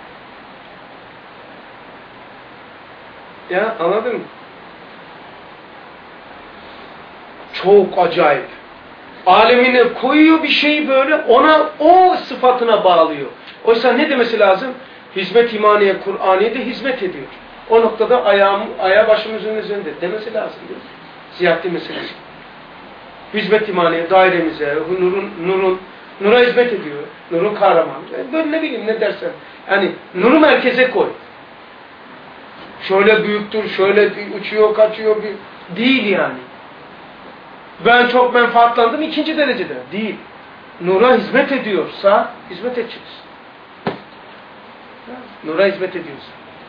Ya anladın mı? Çok acayip. Alemine koyuyor bir şeyi böyle ona o sıfatına bağlıyor. Oysa ne demesi lazım? Hizmet imaniye, Kur'aniye'de hizmet ediyor. O noktada ayağı başımızın üzerinde demesi lazım diyor. Ziyaretli meselesi. Hizmet imaniye, dairemize, nura hizmet ediyor. Nurun kahramanı. Böyle ne bileyim ne dersen. Yani nuru merkeze koy. Şöyle büyüktür, şöyle uçuyor, kaçıyor. Değil yani. Ben çok menfaatlandım ikinci derecede. Değil. Nura hizmet ediyorsa hizmet edeceğiz. Nura hizmet ediyorsa.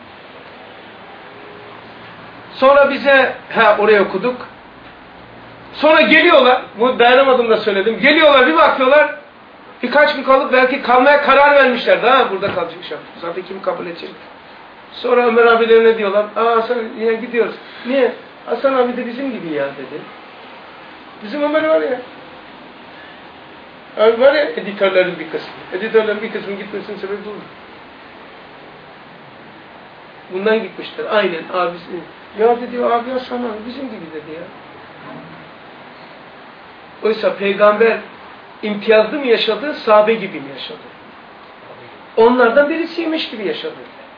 Sonra bize oraya okuduk. Sonra geliyorlar. Bu dayanamadım da söyledim. Geliyorlar bir bakıyorlar. Birkaç gün kalıp belki kalmaya karar vermişlerdi. Burada kalacakmışlar. Zaten kim kabul edecek? Sonra Ömer abilerine diyorlar. Hasan yine gidiyoruz. Niye? Hasan abi de bizim gibi ya dedi. Bizim Ömer var ya. Abi var ya editörlerin bir kısmı. Editörlerin bir kısmı gitmesinin sebebi bu. Bundan gitmişler. Aynen abisi. Ya dedi abi Hasan abi bizim gibi dedi ya. Oysa peygamber imtiyazlı mı yaşadı, sahabe gibi mi yaşadı? Onlardan birisiymiş gibi yaşadı.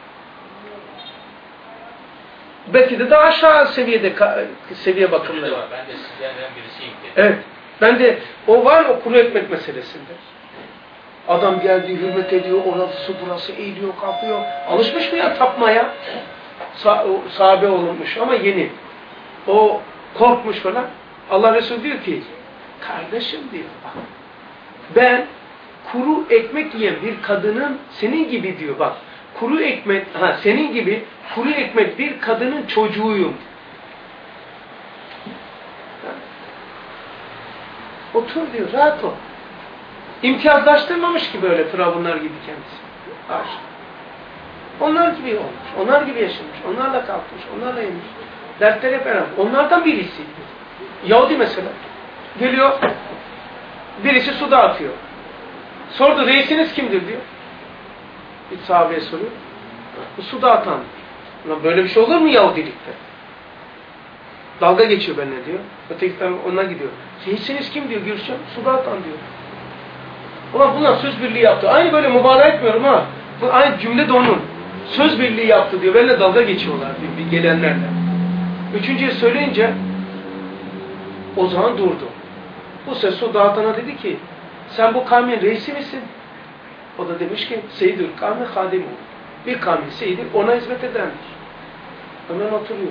Belki de daha aşağı seviye bakımları. Ben de sizlerden birisiyim dedi. Evet. Ben de o var o kuru ekmek meselesinde. Adam geldi, hürmet ediyor, orası burası eğiliyor, kalkıyor. Alışmış mı ya tapmaya? Sahabe olunmuş ama yeni. O korkmuş falan. Allah Resulü diyor ki, kardeşim diyor bak. Ben kuru ekmek yiyen bir kadının senin gibi diyor bak. Senin gibi kuru ekmek bir kadının çocuğuyum. Otur diyor, rahat ol. İmtiyazlaştırmamış ki böyle firavunlar gibi kendisi. Haşa. Onlar gibi olmuş, onlar gibi yaşamış, onlarla kalkmış, onlarla yemiş. Dertler hep beraber. Onlardan birisi. Yahudi mesela. Geliyor, birisi su dağıtıyor. Sordu, reisiniz kimdir diyor. Bir sahabeye soruyor. Bu su dağıtan. Ulan böyle bir şey olur mu Yahudilikte? Dalga geçiyor benimle diyor. Öteki tarafı ona gidiyor. Reisiniz kim diyor Gülşen? Su dağıtan diyor. Ulan bunlar söz birliği yaptı. Aynı böyle mübalağa etmiyorum ha. Bu aynı cümle de onun. Söz birliği yaptı diyor. Benimle dalga geçiyorlar bir gelenlerle. Üçüncüye söyleyince o zaman durdu. Bu ses su dağıtana dedi ki sen bu kavmin reisi misin? O da demiş ki Seyyidül kavmi hadimu. Bir kavmin seyidi ona hizmet edendir. Hemen oturuyor.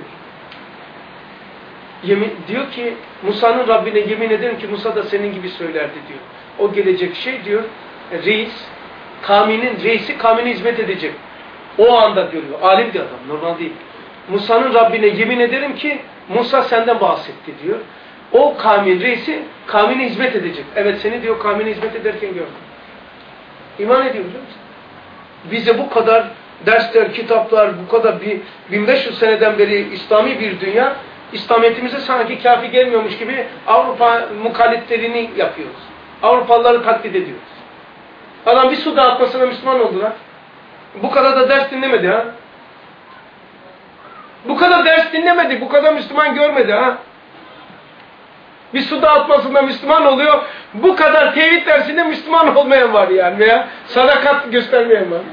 Diyor ki Musa'nın Rabbine yemin ederim ki Musa da senin gibi söylerdi diyor. O gelecek şey diyor reis, kavminin reisi kavmine hizmet edecek. O anda görüyor. Alim bir adam. Normal değil. Musa'nın Rabbine yemin ederim ki Musa senden bahsetti diyor. O kavmin reisi kavmine hizmet edecek. Evet seni diyor kavmine hizmet ederken gördüm. İman ediyor biliyor musun? Bize bu kadar dersler, kitaplar, bu kadar 1500 seneden beri İslami bir dünya, İslamiyetimize sanki kafi gelmiyormuş gibi Avrupa mukallitlerini yapıyoruz. Avrupalıları taklit ediyoruz. Adam bir su dağıtmasına Müslüman oldular. Bu kadar da ders dinlemedi ha. Bu kadar ders dinlemedi, bu kadar Müslüman görmedi ha. Bir su dağıtmasında Müslüman oluyor, bu kadar tevhid dersinde Müslüman olmayan var yani veya sadakat göstermeyen var.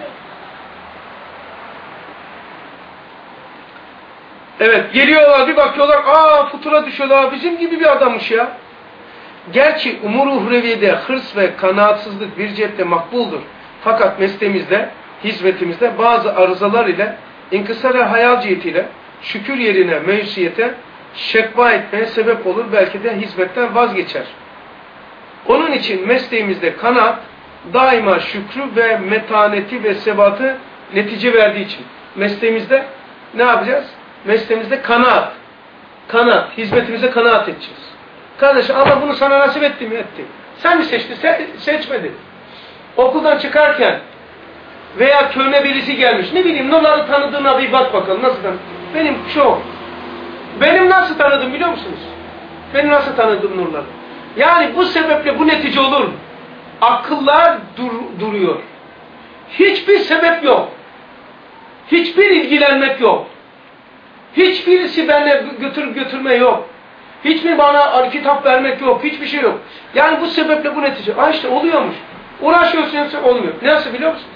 Evet, geliyorlar bir bakıyorlar, futura düşüyorlar, bizim gibi bir adammış ya. Gerçi umur-u uhreviyede hırs ve kanaatsızlık bir cepte makbuldur. Fakat mesleğimizde, hizmetimizde bazı arızalar ile, inkısara hayal cihetiyle, şükür yerine mevsiyete, şekva etmeye sebep olur, belki de hizmetten vazgeçer. Onun için mesleğimizde kanaat, daima şükrü ve metaneti ve sebatı netice verdiği için. Mesleğimizde ne yapacağız? Mesleğimizde kanaat. Kanaat, hizmetimize kanaat edeceğiz. Kardeşim Allah bunu sana nasip etti mi? Etti. Sen mi seçtin? Seçmedin. Okuldan çıkarken veya köyüne birisi gelmiş. Ne bileyim nurları tanıdığına bir bak bakalım. Nasıl tanıdın? Benim çok. Benim nasıl tanıdım biliyor musunuz? Benim nasıl tanıdım nurları? Yani bu sebeple bu netice olur. Akıllar duruyor. Hiçbir sebep yok. Hiçbir ilgilenmek yok. Hiçbirisi benimle götürme yok. Hiçbir bana kitap vermek yok. Hiçbir şey yok. Yani bu sebeple bu netice. İşte oluyormuş. Uğraşıyorsun olmuyor. Nasıl biliyor musunuz?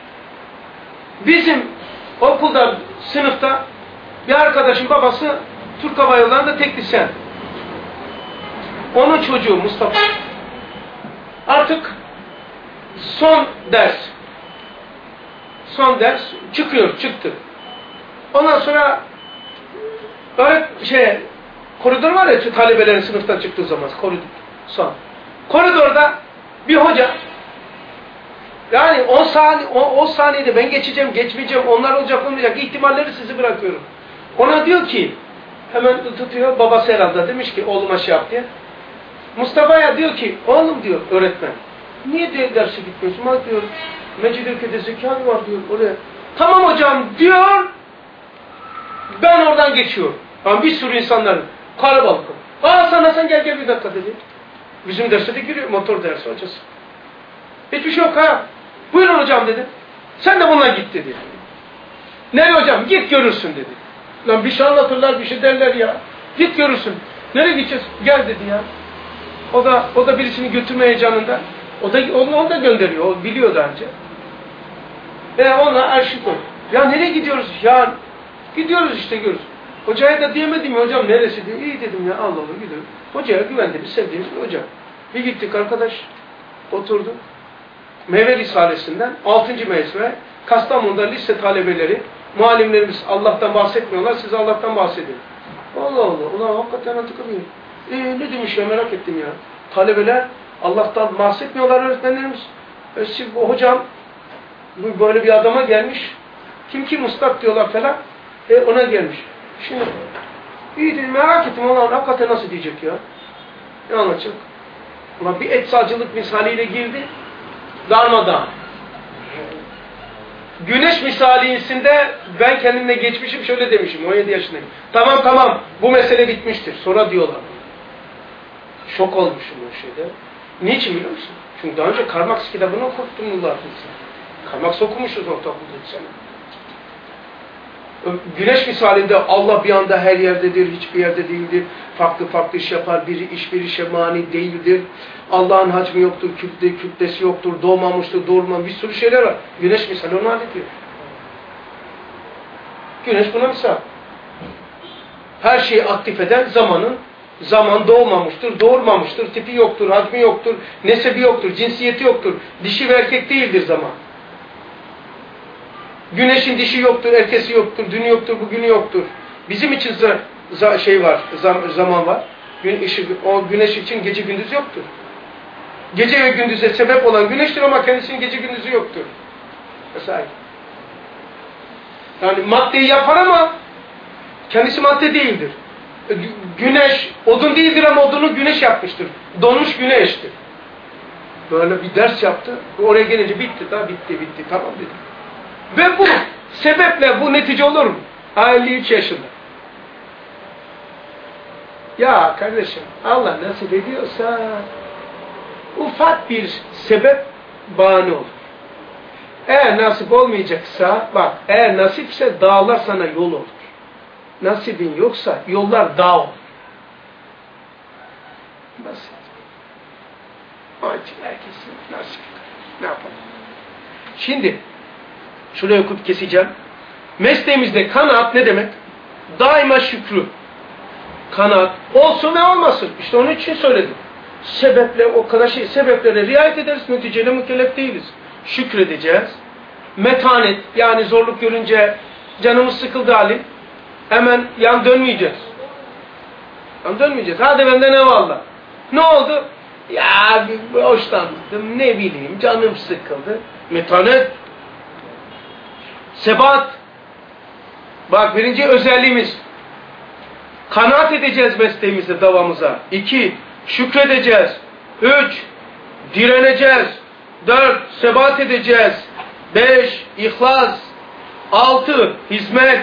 Bizim okulda, sınıfta bir arkadaşın babası Türk Hava Yolları'nda teknisyen. Onun çocuğu Mustafa. Artık son ders çıktı. Ondan sonra koridor var ya talebelerin sınıftan çıktığı zaman koridorda bir hoca yani 10 saniyede ben geçeceğim, geçmeyeceğim, onlar olacak, olmayacak ihtimalleri sizi bırakıyorum. Ona diyor ki hemen tutuyor, babası herhalde demiş ki oğluma şey yap diye. Mustafa'ya diyor ki oğlum diyor öğretmen niye diyor derse gitmiyorsun? Bak diyor Mecidiyeköy'de zekan var diyor oraya. Tamam hocam diyor. Ben oradan geçiyorum. Yani bir sürü insanların kalabalık. Sen gel bir dakika dedi. Bizim derste de giriyor motor dersi hocası. Hiçbir şey yok ha. Buyurun hocam dedi. Sen de bununla git dedi. Nereye hocam? Git görürsün dedi. Lan bir şey anlatırlar, bir şey derler ya. Git görürsün. Nereye gideceğiz? Gel dedi ya. O da birisini götürme heyecanında. Onu da gönderiyor. O biliyor daha önce. Ona aşık ol. Ya nereye gidiyoruz? Ya gidiyoruz işte görürüz. Hocaya da diyemedim ya hocam neresi diye. İyi dedim ya Allah Allah gidiyorum. Hocaya güvendiğimiz, sevdiğimiz bir hoca. Bir gittik arkadaş. Oturduk. Meyve Risalesi'nden 6. meclise Kastamonu'da lise talebeleri, muallimlerimiz Allah'tan bahsetmiyorlar. Siz Allah'tan bahsedin. Allah Allah. Ulan hakikaten antıkılıyor. Ne demiş ya merak ettim ya. Talebeler Allah'tan bahsetmiyorlar öğretmenlerimiz. Bu hocam böyle bir adama gelmiş. Kim ustad diyorlar falan. Ona gelmiş. Şimdi iyi dedim merak ettim. Ulan hakikaten nasıl diyecek ya. Ne anlatacak? Ulan bir eczacılık misaliyle girdi. Darmadağın. Güneş misaliyesinde ben kendimle geçmişim şöyle demişim 17 yaşındayım. Tamam bu mesele bitmiştir. Sonra diyorlar. Şok olmuşum o şeyde. Niçin biliyor musun? Çünkü daha önce Karl Marx kitabını okuttum yıllardır. Karl Marx okumuşuz ortaokulda sene. Güneş misalinde Allah bir anda her yerdedir, hiçbir yerde değildir. Farklı iş yapar, biri işe mani değildir. Allah'ın hacmi yoktur, kütlesi yoktur, doğmamıştır, doğurmamıştır. Bir sürü şeyler var. Güneş misali onu hallediyor. Güneş buna misal. Her şeyi aktif eden zaman doğmamıştır, doğurmamıştır, tipi yoktur, hacmi yoktur, nesebi yoktur, cinsiyeti yoktur. Dişi ve erkek değildir zaman. Güneşin dişi yoktur, erkesi yoktur, dünü yoktur, bugünü yoktur. Bizim için zaman var. O güneş için gece gündüz yoktur. Gece ve gündüze sebep olan güneştir ama kendisinin gece gündüzü yoktur. Mesela. Yani maddeyi yapar ama kendisi madde değildir. Güneş odun değildir ama odunu güneş yapmıştır. Donmuş güneştir. Böyle bir ders yaptı. Oraya gelince bitti tamam dedi. Ve bu sebeple bu netice olur mu? 53 yaşında. Ya kardeşim, Allah nasip ediyorsa ufak bir sebep bahane olur. Eğer nasip olmayacaksa, bak, eğer nasipse dağlar sana yol olur. Nasibin yoksa yollar dağ olur. Basit. Onun için herkesin nasip. Ne yapalım? Şimdi, şuraya okup keseceğim. Mesleğimizde kanaat ne demek? Daima şükrü. Kanaat olsun ve olmasın. İşte onun için söyledim. Sebeple o kadar sebeplere riayet ederiz. Neticeyle mükellef değiliz. Şükredeceğiz. Metanet, yani zorluk görünce canımız sıkıldı halim. Hemen yan dönmeyeceğiz. Yan dönmeyeceğiz. Hadi bende ne valla. Ne oldu? Ya hoşlandım, ne bileyim, canım sıkıldı. Metanet. Sebat. Bak, birinci özelliğimiz. Kanaat edeceğiz mesleğimize, davamıza. 2. Şükredeceğiz. 3. Direneceğiz. 4. Sebat edeceğiz. 5. İhlas. 6. Hizmet.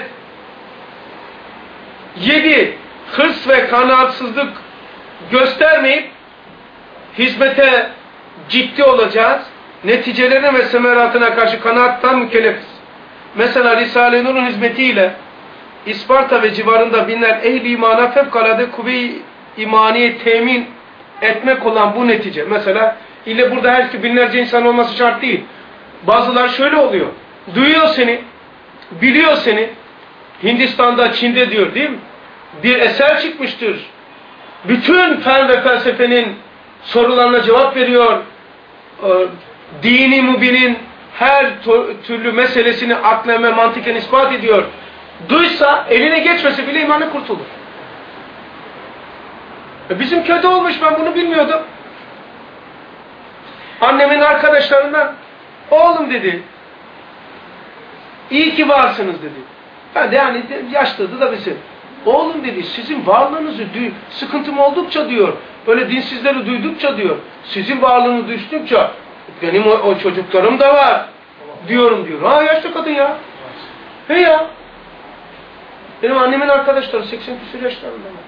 7. Hırs ve kanaatsızlık göstermeyip hizmete ciddi olacağız. Neticelerine ve semeratına karşı kanaattan mükellefiz. Mesela Risale-i Nur'un hizmetiyle İsparta ve civarında binler ehl-i imana fevkalade kuvve-i imaniye temin etmek olan bu netice. Mesela ille burada her binlerce insan olması şart değil. Bazılar şöyle oluyor. Duyuyor seni, biliyor seni. Hindistan'da, Çin'de diyor değil mi? Bir eser çıkmıştır. Bütün fen ve felsefenin sorularına cevap veriyor. Dini mübinin her türlü meselesini aklen ve mantıken ispat ediyor. Duysa, eline geçmese bile imanı kurtulur. Bizim köyde olmuş, ben bunu bilmiyordum. Annemin arkadaşlarından, oğlum dedi, iyi ki varsınız dedi. Ben de yani yaşlıydı da bizim. Oğlum dedi, sizin varlığınızı sıkıntım oldukça diyor, böyle dinsizleri duydukça diyor, sizin varlığını duydukça benim o çocuklarım da var diyorum diyor. Ha, yaşlı kadın ya. He ya. Benim annemin arkadaşları 80 küsur yaşlarında var.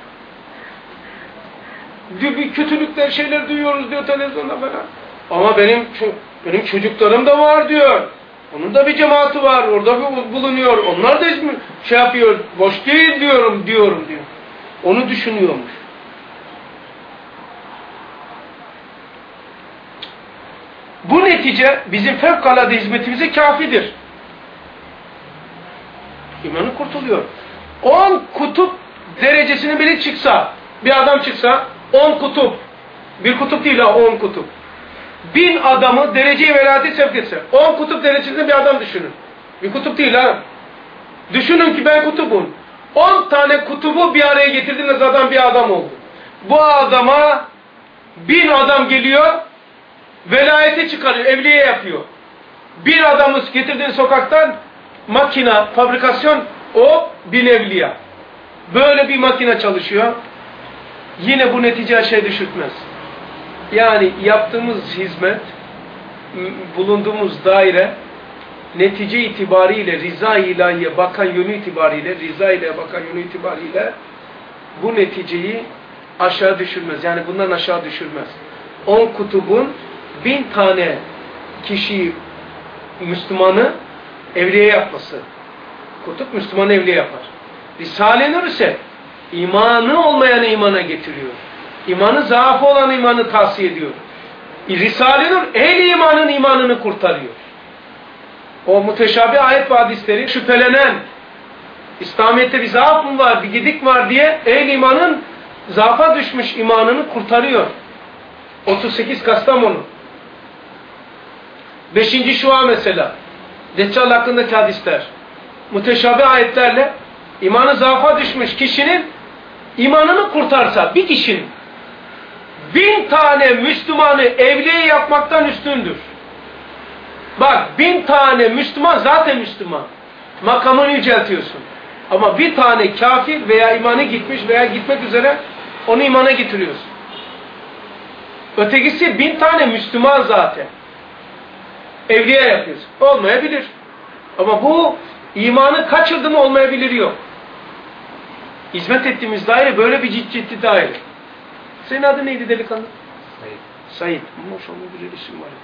Diyor, bir kötülükler, şeyler duyuyoruz diyor televizyonda falan. Ama benim çocuklarım da var diyor. Onun da bir cemaati var, orada bir bulunuyor. Onlar da şey yapıyor, boş değil diyor. Onu düşünüyormuş. Bu netice bizim fevkalade hizmetimize kafidir. İmanı kurtuluyor. 10 kutup derecesine bile çıksa, bir adam çıksa 10 kutup, bir kutup değil ha, 10 kutup. 1000 adamı derece-i velayete sevk etse, 10 kutup derecesinde bir adam düşünün. Bir kutup değil ha. Düşünün ki ben kutubum. 10 tane kutubu bir araya getirdiğiniz adam bir adam oldu. Bu adama 1000 adam geliyor, velayete çıkarıyor, evliye yapıyor. Bir adamı getirdiğin sokaktan makina, fabrikasyon, o 1000 evliya. Böyle bir makine çalışıyor. Yine bu netice şey düşürtmez. Yani yaptığımız hizmet, bulunduğumuz daire, netice itibariyle, rıza-i ilahiye bakan yönü itibariyle, bu neticeyi aşağı düşürmez. Yani bundan aşağı düşürmez. 10 kutubun 1000 tane kişiyi, Müslümanı evliye yapması. Kutup Müslümanı evliye yapar. Risale-i Nur ise imanı olmayanı imana getiriyor. İmanı zaafı olan imanı tavsiye ediyor. Risale-i Nur ehl-i imanın imanını kurtarıyor. O muteşabih ayet ve hadisleri şüphelenen, İslamiyet'te bir zaaf mı var, bir gidik var diye ehl-i imanın zaafa düşmüş imanını kurtarıyor. 38 Kastamonu. 5. Şua mesela. Deccal hakkındaki hadisler. Muteşabih ayetlerle imanı zaafa düşmüş kişinin imanını kurtarsa, bir kişinin 1000 tane Müslümanı evliye yapmaktan üstündür. Bak, 1000 tane Müslüman zaten Müslüman. Makamını yüceltiyorsun. Ama bir tane kafir veya imanı gitmiş veya gitmek üzere onu imana getiriyorsun. Ötekisi 1000 tane Müslüman zaten. Evliya yapıyorsun. Olmayabilir. Ama bu İmanı kaçırdı mı olmayabilir yok. Hizmet ettiğimiz daire böyle bir ciddi daire. Senin adın neydi delikanlı? Sayın. Said. Maşallah bir isim var.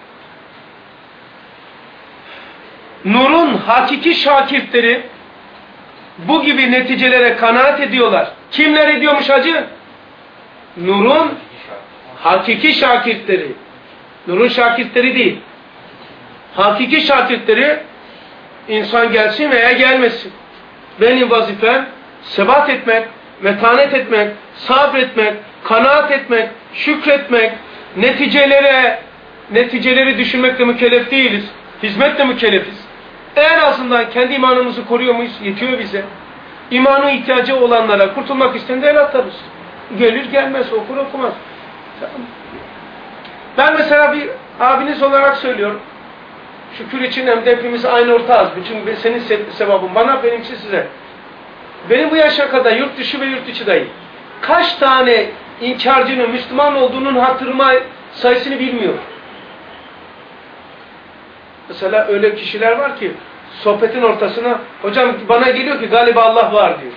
Nur'un hakiki şakirtleri bu gibi neticelere kanaat ediyorlar. Kimler ediyormuş hacı? Nur'un hakiki şakirtleri. Nur'un şakirtleri değil. Hakiki şakirtleri insan gelsin veya gelmesin. Benim vazifem sebat etmek, metanet etmek, sabretmek, kanaat etmek, şükretmek, neticeleri düşünmekle mükellef değiliz. Hizmetle mükellefiz. En azından kendi imanımızı koruyor muyuz? Yetiyor bize. İmanı ihtiyacı olanlara kurtulmak isteyen de el atarız. Gelir gelmez, okur okumaz. Tamam. Ben mesela bir abiniz olarak söylüyorum. Şükür için hem de hepimiz aynı ortağız. Bütün senin sevabın bana, benimki size. Benim bu yaşa kadar yurt dışı ve yurt içi dahi kaç tane inkarcının Müslüman olduğunun hatırıma sayısını bilmiyor. Mesela öyle kişiler var ki sohbetin ortasına hocam bana geliyor ki galiba Allah var diyor.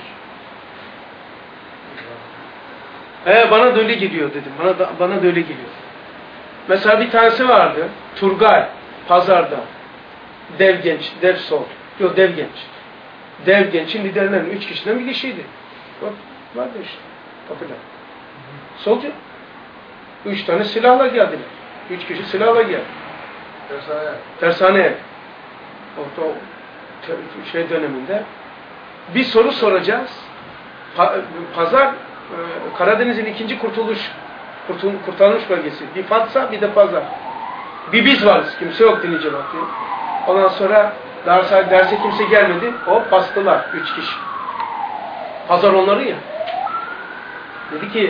Bana da öyle geliyor dedim. Bana da öyle geliyor. Mesela bir tanesi vardı. Turgay. Pazarda. Dev genç. Dev sol. Yok dev genç. Dev gençin liderlerinden 3 kişiden bir kişiydi. Bak vardı işte. Kapıda. Solcu. 3 tane silahla geldiler. 3 kişi silahla geldi. Tersaneye. O şey döneminde bir soru soracağız. Pazar Karadeniz'in ikinci kurtarılmış bölgesi. Bir Fatsa bir de Pazar. Bir biz varız. Kimse yok dinleyeceğim vakti. Ondan sonra derse kimse gelmedi. Hop bastılar. 3 kişi. Pazar onları ya. Dedi ki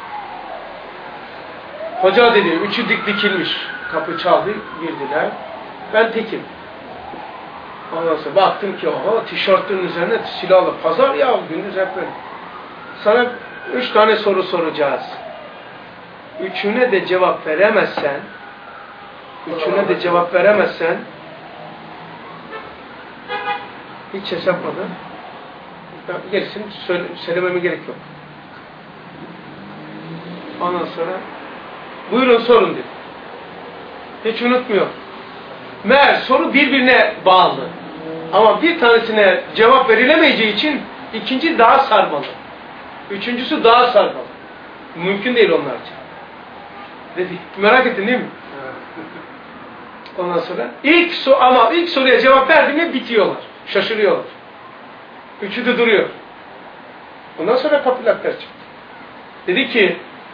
hoca dedi 3'ü dikilmiş. Kapı çaldı. Girdiler. Ben tekim. Ondan sonra baktım ki oha tişörtün üzerine silahlı. Pazar ya gündüz hep böyle. Sana 3 tane soru soracağız. 3'üne de cevap veremezsen hiç hesapladım. Gerisini söylememe gerek yok. Ondan sonra buyurun sorun dedi. Hiç unutmuyor. Meğer soru birbirine bağlı. Ama bir tanesine cevap verilemeyeceği için ikinci daha sarmalı. Üçüncüsü daha sarmalı. Mümkün değil onlar için. Dedi, merak ettin değil mi? Ondan sonra ilk soruya cevap verdiğinde bitiyorlar. Şaşırıyorlar. Üçü de duruyor. Ondan sonra kapılaklar çıktı. Dedi ki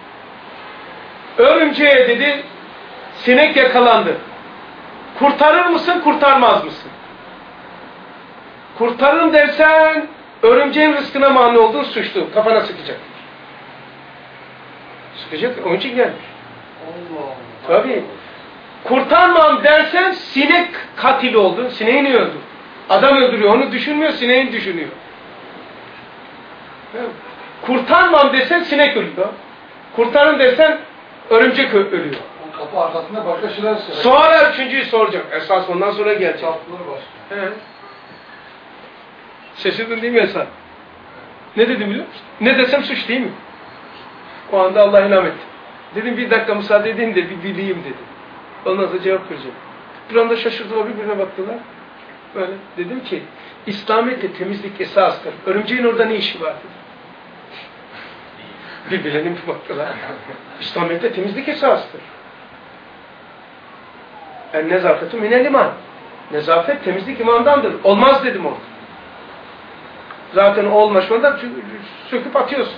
örümceğe dedi sinek yakalandı. Kurtarır mısın, kurtarmaz mısın? Kurtarırım dersen örümceğin rızkına mani oldun, suçlu. Kafana sıkacak. Sıkacak, onun için gelmiş. Allah Allah. Tabii. Kurtarmam dersen sinek katili oldun, sineğini öldür. Adam öldürüyor, onu düşünmüyor, sineğini düşünüyor. Kurtarmam dersen sinek ölüyor. Kurtarın dersen örümcek ölüyor. Kapı arkasında başka şeyler söylüyor. Sonra üçüncüyü soracak. Esas ondan sonra gelecek. Çarpılır başka. He. Şaşırdın değil mi Esas? Ne dedim biliyor musun? Ne desem suç değil mi? O anda Allah ilham etti. Dedim bir dakika müsaade edin de bir bileyim dedim. Ondan sonra cevap vereceğim. Bir anda şaşırdılar, birbirine baktılar. Böyle dedim ki İslamiyet'te temizlik esastır. Örümceğin orada ne işi var dedim. Birbirlerine bir baktılar. İslamiyet'te temizlik esastır. Nezafetu minel iman. Nezafet, temizlik imandandır. Olmaz dedim orada. Zaten o olmaşmadan söküp atıyorsun.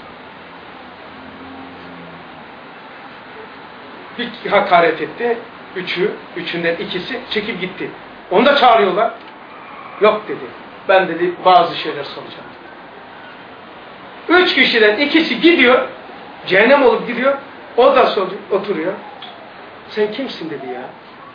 Bir hakaret etti. Üçünden ikisi çekip gitti. Onu da çağırıyorlar. Yok dedi. Ben dedi bazı şeyler soracağım. 3 kişiden ikisi gidiyor. Cehennem olup gidiyor. O da oturuyor. Sen kimsin dedi ya.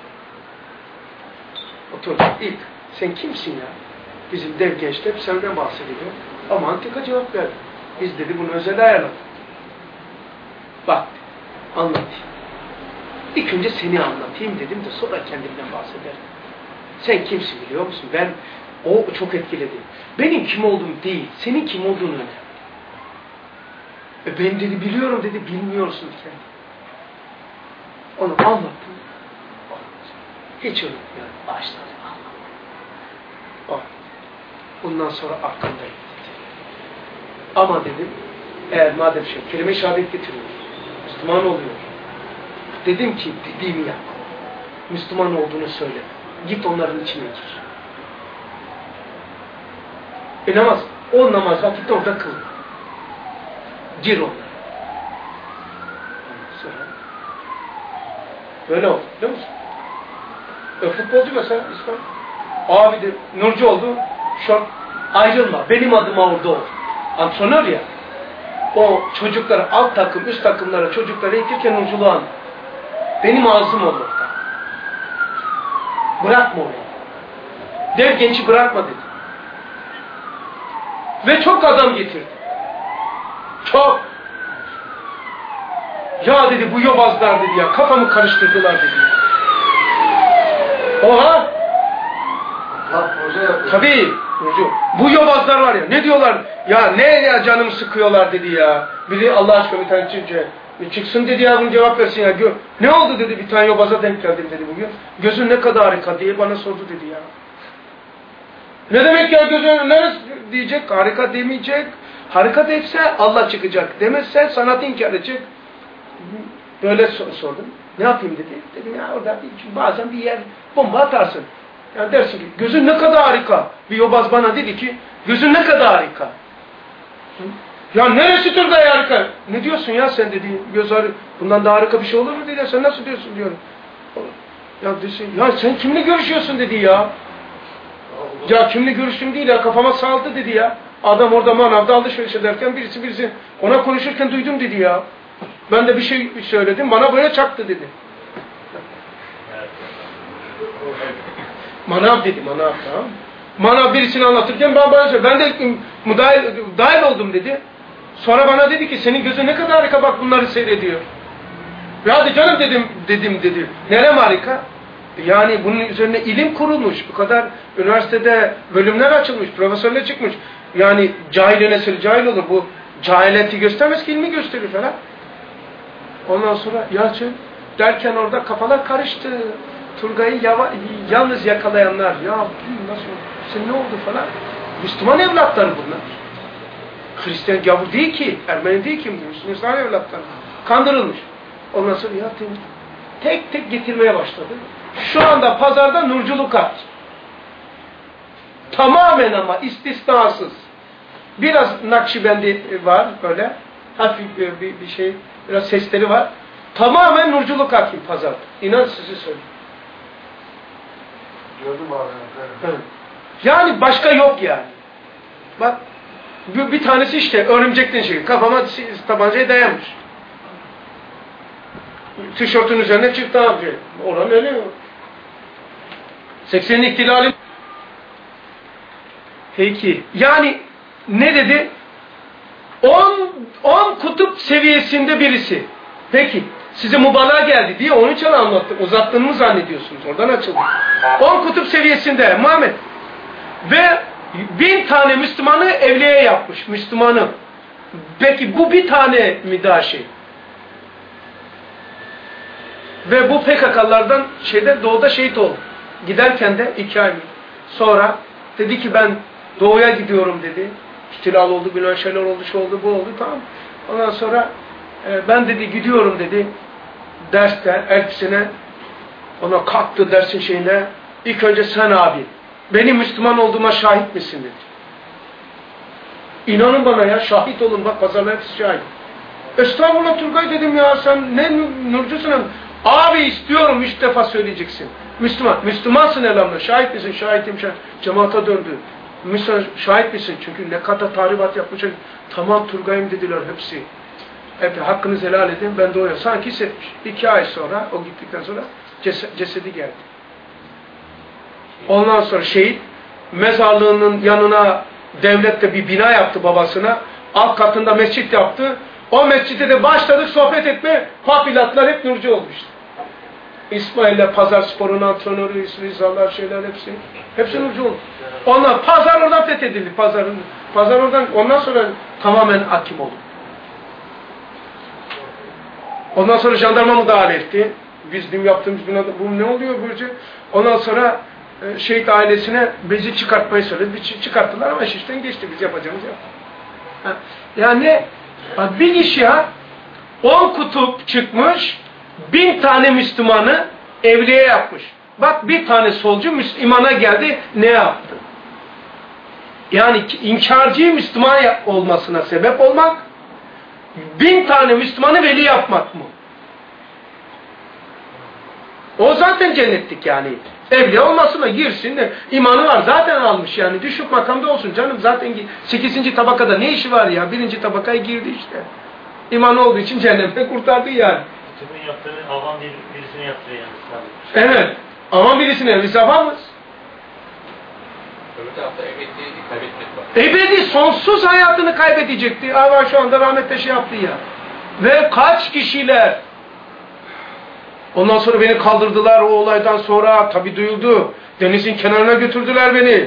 Otur. İlk. Sen kimsin ya? Bizim dev gençler senden bahsediyor. Ama antika cevap verdi. Biz dedi bunu özel ayarladık. Bak anlatayım. İlk önce seni anlatayım dedim de sonra kendimden bahsederim. Sen kimsin biliyor musun? Ben O çok etkiledi. Benim kim olduğum değil, senin kim olduğunu önemli. Ben dedi biliyorum dedi, bilmiyorsun kendi. Onu anlattım. Hiç unutmuyorum. Başladı anlatmaya. Bundan sonra aklımda dedi. Ama dedim, eğer madem kelime-i şehadet getiriyor, Müslüman oluyor. Dedim ki dediğimi yap. Müslüman olduğunu söyle. Git onların içine gir. Namaz. O namaz vakitte orada kıl. Gir onlara. Sonra böyle oldu biliyor musun? Futbolcu mesela İslam. Abi de Nurcu oldu. Şu an ayrılma. Benim adıma orada ol. Antrenör ya. O çocuklara, alt takım, üst takımlara çocuklara eğitirken Nurculuğu benim ağzım oldu orada. Bırakma orayı. Dev genci bırakma dedi. Ve çok adam getirdi. Çok. Ya dedi bu yobazlar dedi ya. Kafamı karıştırdılar dedi. Oha. Tabii. Bu yobazlar var ya. Ne diyorlar? Ya ne ya canımı sıkıyorlar dedi ya. Biri Allah aşkına bir tane çıksın dedi ya bunu cevap versin ya. Ne oldu dedi bir tane yobaza denk geldim dedi bugün. Gözün ne kadar harika diye bana sordu dedi ya. Ne demek ya gözün neresi diyecek? Harika demeyecek. Harika dese Allah çıkacak. Demezse sanat inkar edecek. Böyle sordum. Ne yapayım dedi. Dedim ya orada bazen bir yer bomba atarsın. Yani dersin ki gözün ne kadar harika. Bir yobaz bana dedi ki gözün ne kadar harika. Ya neresi Turgay harika? Ne diyorsun ya sen dedi. Göz harika. Bundan daha harika bir şey olur mu dedi. Sen nasıl diyorsun diyorum. Ya desin ya sen kimle görüşüyorsun dedi ya. Ya kimle görüştüm değil ya kafama saldı dedi ya. Adam orada manavda alışveriş ederken birisi ona konuşurken duydum dedi ya. Ben de bir şey söyledim bana böyle çaktı dedi. Manav dedi manav tamam. Manav birisini anlatırken ben de dahil oldum dedi. Sonra bana dedi ki senin gözün ne kadar harika bak bunları seyrediyor. Ya hadi canım dedim dedi. Nerem harika? Yani bunun üzerine ilim kurulmuş. Bu kadar üniversitede bölümler açılmış. Profesörler çıkmış. Yani cahil nesil cahil olur. Bu cahileti göstermez ki ilmi gösterir falan. Ondan sonra Yalçın derken orada kafalar karıştı. Turgay'ı yalnız yakalayanlar. Ya nasıl sen ne oldu falan. Müslüman evlatları bunlar. Hristiyan gavur değil ki. Ermeni değil ki. Müslüman evlatları. Kandırılmış. Ondan sonra ya tek tek getirmeye başladı. Şu anda pazarda nurculuk at. Tamamen ama istisnasız. Biraz Nakşibendi var böyle. Hafif bir şey. Biraz sesleri var. Tamamen nurculuk hakim pazarda. İnan sizi söyleyeyim. Gördüm abi. Evet. Yani başka yok yani. Bak bir tanesi işte örümcekten şey. Kafama tabancayı dayanmış. Tişörtün üzerine çıktı abi. Oran öyle mi? 80'in ihtilali. Peki. Yani ne dedi? 10 kutup seviyesinde birisi. Peki. Size mübalağa geldi diye onun için anlattım. Uzattığını mı zannediyorsunuz? Oradan açıldı. 10 kutup seviyesinde Muhammed. Ve 1000 tane Müslümanı evliye yapmış. Müslümanı. Peki bu bir tane mi daha şey? Ve bu PKK'lardan doğuda şehit oldu. Giderken de 2 ay sonra dedi ki ben doğuya gidiyorum dedi. İhtilal oldu, bilmem şeyler oldu, şu oldu, bu oldu tamam. Ondan sonra ben dedi gidiyorum dedi. Derste, elbisine ona kalktı dersin şeyine. İlk önce sen abi benim Müslüman olduğuma şahit misin dedi. İnanın bana ya şahit olun bak pazarlar hepsi şahit. Estağfurullah Turgay dedim ya sen ne nurcusun? Abi istiyorum 3 defa söyleyeceksin. Müslümansın elhamdülillah. Şahit misin? Şahitim. Cemaata döndü. Müslüman şahit misin? Çünkü ne kadar tahribat yapmışım. Tamam Turgay'ım dediler hepsi. Hep hakkınızı helal edin. Ben de o sanki hissetmiş. 2 ay sonra o gittikten sonra cesedi geldi. Ondan sonra şehit mezarlığının yanına devlet de bir bina yaptı babasına. Alt katında mescit yaptı. O mescide de başladık sohbet etmeye. Papilatlar hep nurcu olmuştu. İsmail'le Pazar Spor'un antrenörü, İsraizalar şeyler hepsi. Hepsinin ucu oldu. Onlar Pazar oradan fethedildi. Pazar oradan ondan sonra tamamen hakim oldu. Ondan sonra jandarma müdahale etti. Bizim yaptığımız binada bu ne oluyor böylece? Ondan sonra şehit ailesine bizi çıkartmayı söyledi. Çıkarttılar ama iş işten geçti. Biz yapacağımız yaptık. Yani bir kişi 10 kutup çıkmış, 1000 tane Müslümanı evliye yapmış. Bak bir tane solcu Müslümana geldi, ne yaptı? Yani inkarcı Müslüman olmasına sebep olmak, 1000 tane Müslümanı veli yapmak mı? O zaten cennetlik yani. Evliya olmasına girsin de imanı var zaten almış yani. Düşük makamda olsun canım zaten 8. tabakada ne işi var ya? 1. tabakaya girdi işte. İmanı olduğu için cennete kurtardı yani. Kimin yaptığını avam birisine yaptı yani. Evet. Aman birisine biz avamız. Öbür tarafta ebedi kaybetmek var. Ebedi sonsuz hayatını kaybedecekti. Ama şu anda rahmetle şey yaptı ya. Ve kaç kişiler ondan sonra beni kaldırdılar o olaydan sonra. Tabii duyuldu. Denizin kenarına götürdüler beni.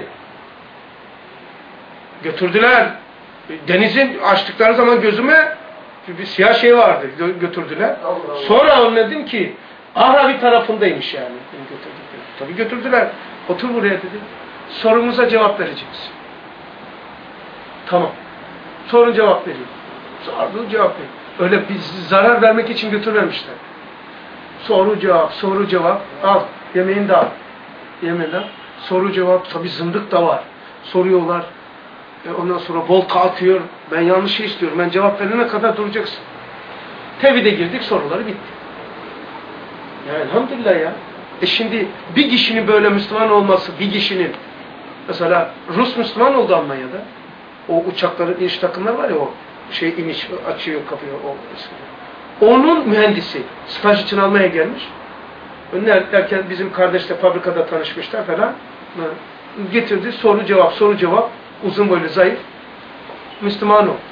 Götürdüler. Denizin açtıkları zaman gözüme bir siyah şey vardı. Götürdüler. Sonra anladım ki Arabi tarafındaymış yani. Tabii götürdüler. Otur buraya dedi. Sorumuza cevap vereceğiz. Tamam. Sorun cevap vereyim. Sorduğu cevap vereyim. Öyle bizi zarar vermek için götürmemişler. Soru cevap. Al. Yemeğini de al. Yemeğini de al. Soru cevap. Tabii zındık da var. Soruyorlar. Ondan sonra volta atıyor. Ben yanlış şey istiyorum. Ben cevap verene kadar duracaksın. Tevhide girdik. Soruları bitti. Ya elhamdülillah ya. Şimdi bir kişinin böyle Müslüman olması, bir kişinin mesela Rus Müslüman oldu Almanya'da. O uçakların iniş takımları var ya o iniş açıyor kapıyı o. Onun mühendisi staj için almaya gelmiş. Derken bizim kardeşle fabrikada tanışmışlar falan. Getirdi soru cevap uzun boylu zayıf Müslüman o.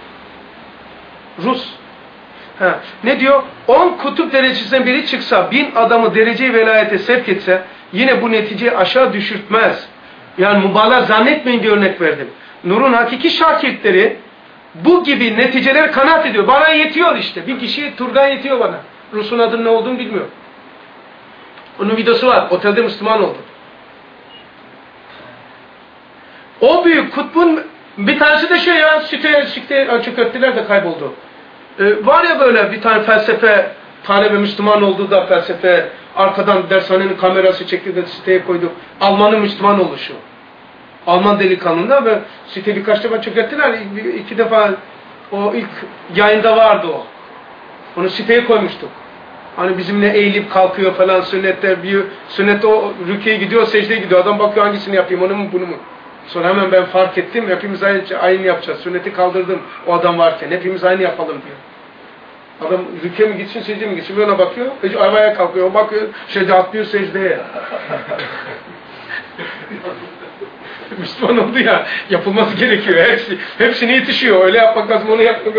Rus. Ne diyor? 10 kutup derecesinden biri çıksa 1000 adamı derece-i velayete sevk etse yine bu neticeyi aşağı düşürtmez. Yani mübalağa zannetmeyin diye örnek verdim. Nur'un hakiki şakirtleri bu gibi neticeleri kanaat ediyor. Bana yetiyor işte. Bir kişi turdan yetiyor bana. Rus'un adının ne olduğunu bilmiyor. Onun videosu var. Otelde Müslüman oldu. O büyük kutbun bir tanesi de şey ya site çökerttiler de kayboldu. Var ya böyle bir tane felsefe talebe Müslüman olduğu da felsefe arkadan dershanenin kamerası çekti de siteye koydu. Alman'ın Müslüman oluşu. Alman delikanlında ve site birkaç defa çökerttiler. 2 defa o ilk yayında vardı o. Onu siteye koymuştuk. Hani bizimle eğilip kalkıyor falan sünnette o rüküye gidiyor, secdeye gidiyor. Adam bakıyor hangisini yapayım onu mu bunu mu? Sonra hemen ben fark ettim. Hepimiz aynı yapacağız. Sünneti kaldırdım o adam varken. Hepimiz aynı yapalım diyor. Adam rüküye mi gitsin, secdeye mi gitsin? Bir ona bakıyor. Arabaya kalkıyor. O bakıyor. Atlıyor secdeye. Müslüman oldu ya. Yapılması gerekiyor. Hepsine yetişiyor. Öyle yapmak lazım. Onu yapmak.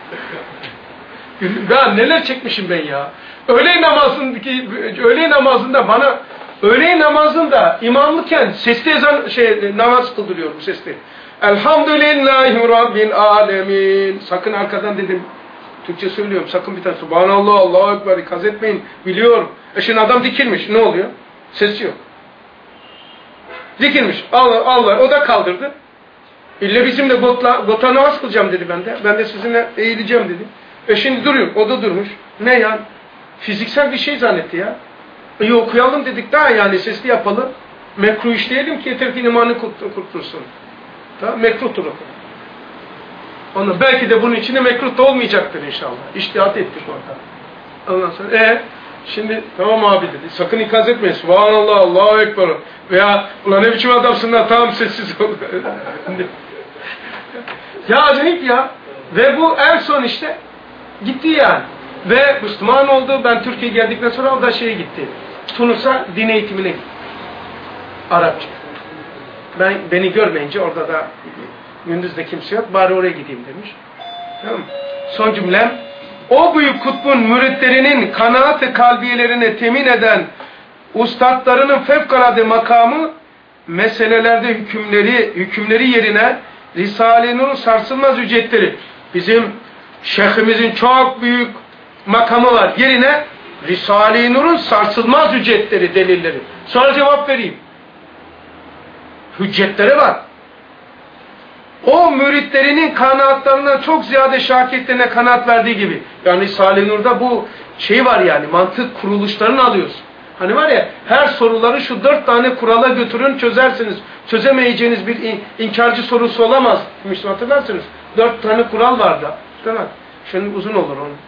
Ya neler çekmişim ben ya. Öğle namazında bana öğle namazında imamlıken sesli ezan namaz kıldırıyor bu sesli. Elhamdülillahi Rabbil alemin. Sakın arkadan dedim. Türkçe söylüyorum. Sakın bir tane Subhanallah, Allahu Ekber ikaz etmeyin. Biliyorum. Şimdi adam dikilmiş. Ne oluyor? Ses yok. Dikilmiş. Allah. O da kaldırdı. İlle bizimle gota namaz kılacağım dedi bende. Ben de sizinle eğileceğim dedi. Şimdi duruyor. O da durmuş. Ne yani? Fiziksel bir şey zannetti ya. Okuyalım dedik daha yani sesli yapalım. Mekruh işleyelim ki yeter ki imanı kurtulsun. Tamam, mekruhtur o. Onu belki de bunun içinde mekruh da olmayacaktır inşallah. İçtihat ettik orada. Ondan sonra şimdi tamam abi dedi. Sakın ikaz etmeyin. Subhanallah, Allahu Ekber. Veya ulan ne biçim adamsın lan tamam sessiz ol. Ya acayip ya. Ve bu en son işte gitti yani. Ve Müslüman oldu. Ben Türkiye'ye geldikten sonra o da gitti. Tunus'a din eğitimine gitti. Arapça. Beni görmeyince orada da gündüzde kimse yok. Bari oraya gideyim demiş. Tamam mı? Son cümlem O büyük kutbun müritlerinin kanaat-ı kalbiyelerine temin eden ustadlarının fevkalade makamı, meselelerde hükümleri yerine Risale-i Nur'un sarsılmaz ücretleri, bizim şeyhimizin çok büyük makamı var, yerine Risale-i Nur'un sarsılmaz hüccetleri, delilleri. Sonra cevap vereyim. Hüccetleri var. O müritlerinin kanaatlarından çok ziyade şakirtlerine kanaat verdiği gibi. Yani Risale-i Nur'da bu şey var yani, mantık kuruluşlarını alıyorsun. Hani var ya, her soruları şu 4 tane kurala götürün, çözersiniz. Çözemeyeceğiniz bir inkarcı sorusu olamaz. Müslüman, hatırlarsınız. 4 tane kural vardı. Tamam. Şimdi uzun olur onu.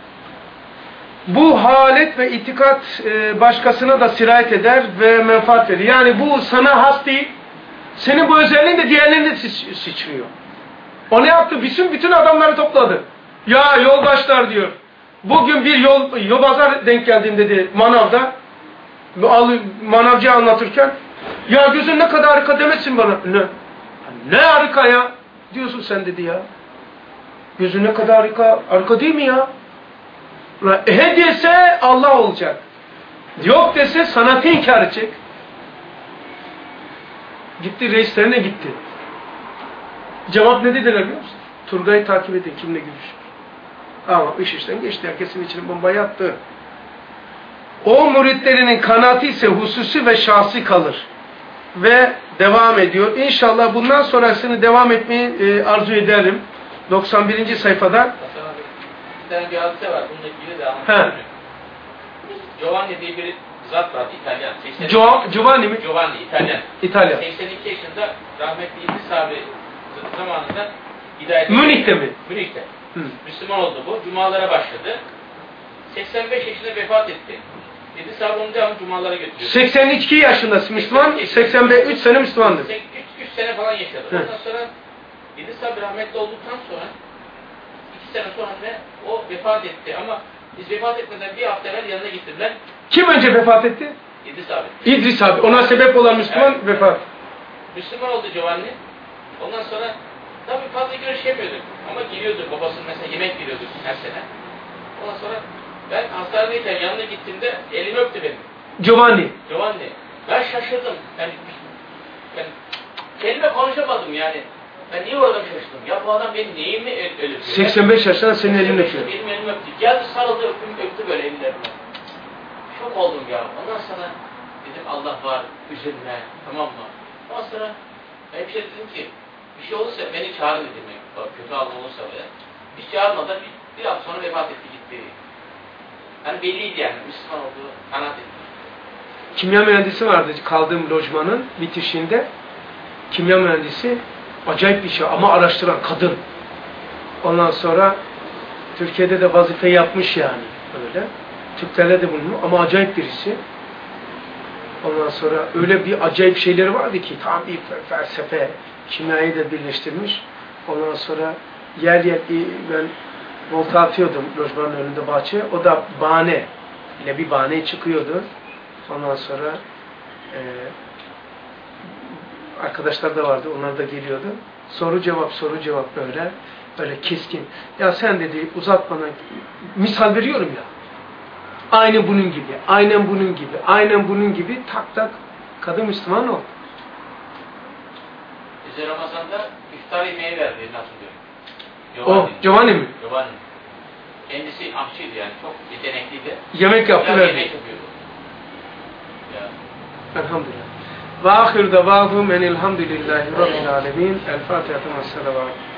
Bu halet ve itikat başkasına da sirayet eder ve menfaat verir. Yani bu sana has değil. Senin bu özelliğin de diğerlerine de sıçrıyor. O ne yaptı? Bütün adamları topladı. Ya yoldaşlar diyor. Bugün bir yobazlar denk geldim dedi manavda. Manavcıya anlatırken. Ya gözün ne kadar harika demesin bana. Ne harika ya? Diyorsun sen dedi ya. Gözün ne kadar harika. Harika değil mi ya? He dese Allah olacak. Yok dese sanatı inkar edecek. Gitti reislerine gitti. Cevap ne dediler biliyor musun? Turgay'ı takip edin, kimle görüşür. Ama iş işten geçti. Herkesin içine bombayı attı. O müritlerinin kanaati ise hususi ve şahsi kalır. Ve devam ediyor. İnşallah bundan sonrasını devam etmeyi arzu ederim. 91. sayfada. Bir tane bir hadise var. Bununla ilgili de anlatayım. Giovanni diye bir zat vardı, İtalyan. Giovanni mi? Giovanni, İtalyan. İtalyan. 82 yaşında rahmetli İdris abi zamanında hidayet Münih'te mi? Münih'te. Müslüman oldu bu. Cumalara başladı. 85 yaşında vefat etti. İdris abi onu devamlı cumalara götürüyor. 82 yaşındasın Müslüman, 83 sene Müslümandı. 3 sene falan yaşadı. Ondan sonra İdris abi rahmetli olduktan sonra 2 sene sonra o vefat etti ama biz vefat etmeden bir hafta evvel yanına gittiler. Kim önce vefat etti? İdris abi. İdris abi. Ona sebep olan Müslüman evet, vefat. Müslüman oldu Giovanni. Ondan sonra tabii fazla görüşemiyorduk. Ama geliyordu babasının mesela yemek geliyordu her sene. Ondan sonra ben hastanedeyken yanına gittiğimde elimi öptü benim. Giovanni. Ben şaşırdım. Ben kelime konuşamadım yani. Ben niye orada şaşırdım? Ya bu adam benim neyimi öpüyor? 85 yaşında senin elini öpüyor. Benim elimi öptü. Geldi sarıldı öptü böyle ellerime. Şok oldum ya. Ondan sonra dedim Allah var, üzülme, tamam mı? Ondan sonra hep şey dedim ki bir şey olursa beni çağırın dedim. Kötü alma olursa böyle. Hiç çağırmadan bir hafta sonra vefat etti gitti. Yani belliydi yani Müslüman olduğu kanaat etti. Kimya mühendisi vardı kaldığım lojmanın bitişinde. Kimya mühendisi acayip bir şey ama araştıran kadın. Ondan sonra Türkiye'de de vazife yapmış yani öyle. Türklerle de bulunuyor ama acayip birisi. Ondan sonra öyle bir acayip şeyleri vardı ki tam bir felsefe, kimyayı da birleştirmiş. Ondan sonra yer ben volta atıyordum lojmanın önünde bahçeye. O da bahane ile bir bahane çıkıyordu. Ondan sonra arkadaşlar da vardı. Onlar da geliyordu. Soru cevap böyle keskin. Ya sen dedi uzatmadan misal veriyorum ya. Aynı bunun gibi, aynen bunun gibi tak tak kadın Müslüman oldu. Bize Ramazan'da iftar yemeği verdi, nasıl diyor? Giovanni mi? Giovanni. Kendisi aşçıydı yani, çok yetenekliydi. Yemek yaptı verdi. Yemek yapıyordu. Ya. Elhamdülillah. Ve ahir davahum enilhamdülillahi rabbil alemin. El Fatiha ve selavat.